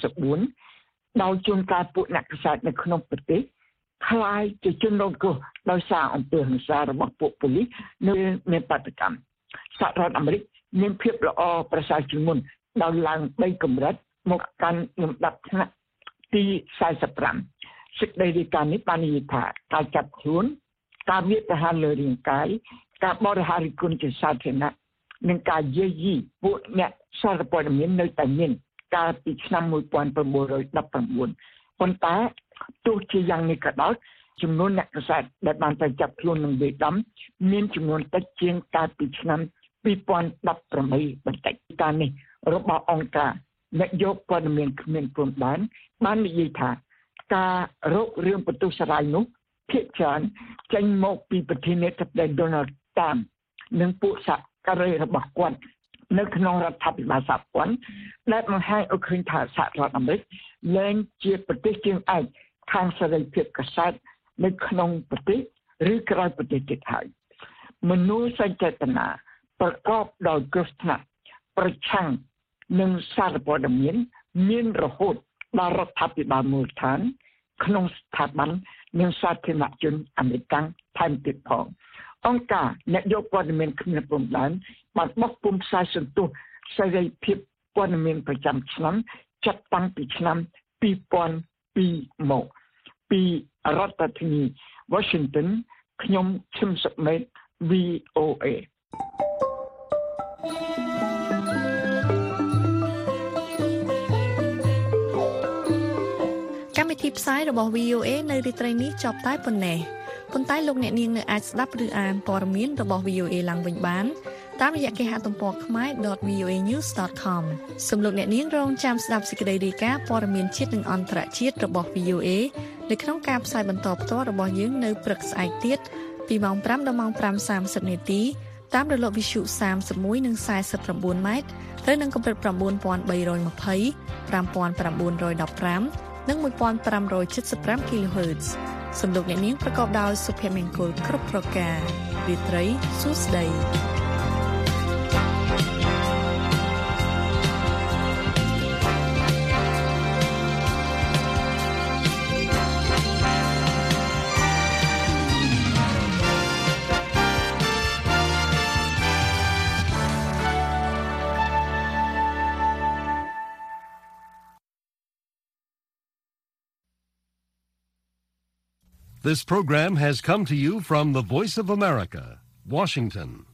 34ដោយជួនកាលពួកអ្នកកាសែតនៅក្នុងប្រទេសខ្លាយជាជនរងគ្រោះដោយសារអំពើហិង្សារបស់ពួកប៉ូលីសនៅមានបាតកម្មសហរដ្ឋអាមេរិកមានភាពល្អប្រសើរជាងមុនដោយឡើង3កម្រិតមកកាន់លំដាប់ថ្នាក់ទី45សេចក្តីរាយការណ៍នេះបាននិយាយថាការចាប់ខ្លួនការវាយប្រហារលើរាងកាយការបរិហារិគុណជាសាធារណៈនិងការយាយីពួកអ្នកសារព័ត៌មាននៅតែមានកាលពីឆ្នាំ1919ប៉ុន្តែទោះជាយ៉ាងនេះក៏ដោយចំនួនអ្នកកាសែតដែលបានទៅចាប់ខ្លួននឹងវាយដំមានចំនួនតិចជាងកាលពីឆ្នាំ2018បន្តិចការនេះរបស់អង្គការអ្នកយកព័ត៌មានគ្មានព្រំដែនបាននិយាយថាការរករឿងបន្ទុះសារាយនោះភាគច្រើនចេញមកពីប្រធានាធិបតី Donald Trump និងពួកសហការីរបស់គាត់នៅក្នុងរដ្ឋាភិបាលសហព័ន្ធដែលបង្ហាញឲ្យឃើញថាសហរដ្ឋអាមេរិកលែងជាប្រទេសជើងឯកខាងសេរីភាពកាសែតនៅក្នុងប្រទេសឬក្រៅប្រទេសទៀតហើយមនុស្សសេចក្ដីចេតនាប្រកបដោយគ្រោះថ្នាក់ប្រឆាំងនឹងសារព័ត៌មានរហូតដល់រដ្ឋាភិបាលមូលដ្ឋានក្នុងស្ថាប័ននិងសាធារណជនអាមេរិកថែមទៀតផងអង្គការអ្នកយកព័ត៌មានគ្មានព្រំដែនបានបោះពុម្ពផ្សាយសន្ទុះសេរីភាពព័ត៌មានប្រចាំឆ្នាំចាត់តាំងពីឆ្នាំ2002មកពីរដ្ឋធានី Washington ខ្ញុំឈឹមសុមេត VOA កម្មវិធីផ្សាយរបស់ VOA នៅរាត្រីនេះចប់តែប៉ុណ្ណេះប៉ុន្តែលោកអ្នកនាងនៅអាចស្ដាប់ឬអានព័ត៌មានរបស់ VOA ឡើងវិញបានតាមរយៈគេហទំព័រ khmer.voanews.com សូមលោកអ្នកនាងរងចាំស្ដាប់សេចក្តីរាយការណ៍ព័ត៌មានជាតិនិងអន្តរជាតិរបស់ VOA នៅក្នុងការផ្សាយបន្តផ្ទាល់របស់យើងនៅព្រឹកស្អែកទៀតពីម៉ោង 5 ដល់ម៉ោង 5:30 នាទីតាមរលកវិទ្យុ 31 និង 49 ម៉ែត្រត្រូវនឹងកម្រិត 9320 5915 និង 1575 kHz សូមលោកអ្នកនាងប្រកបដោយសុភមង្គលគ្រប់ប្រការរាត្រីសួស្តី This program has come to you from the Voice of America, Washington.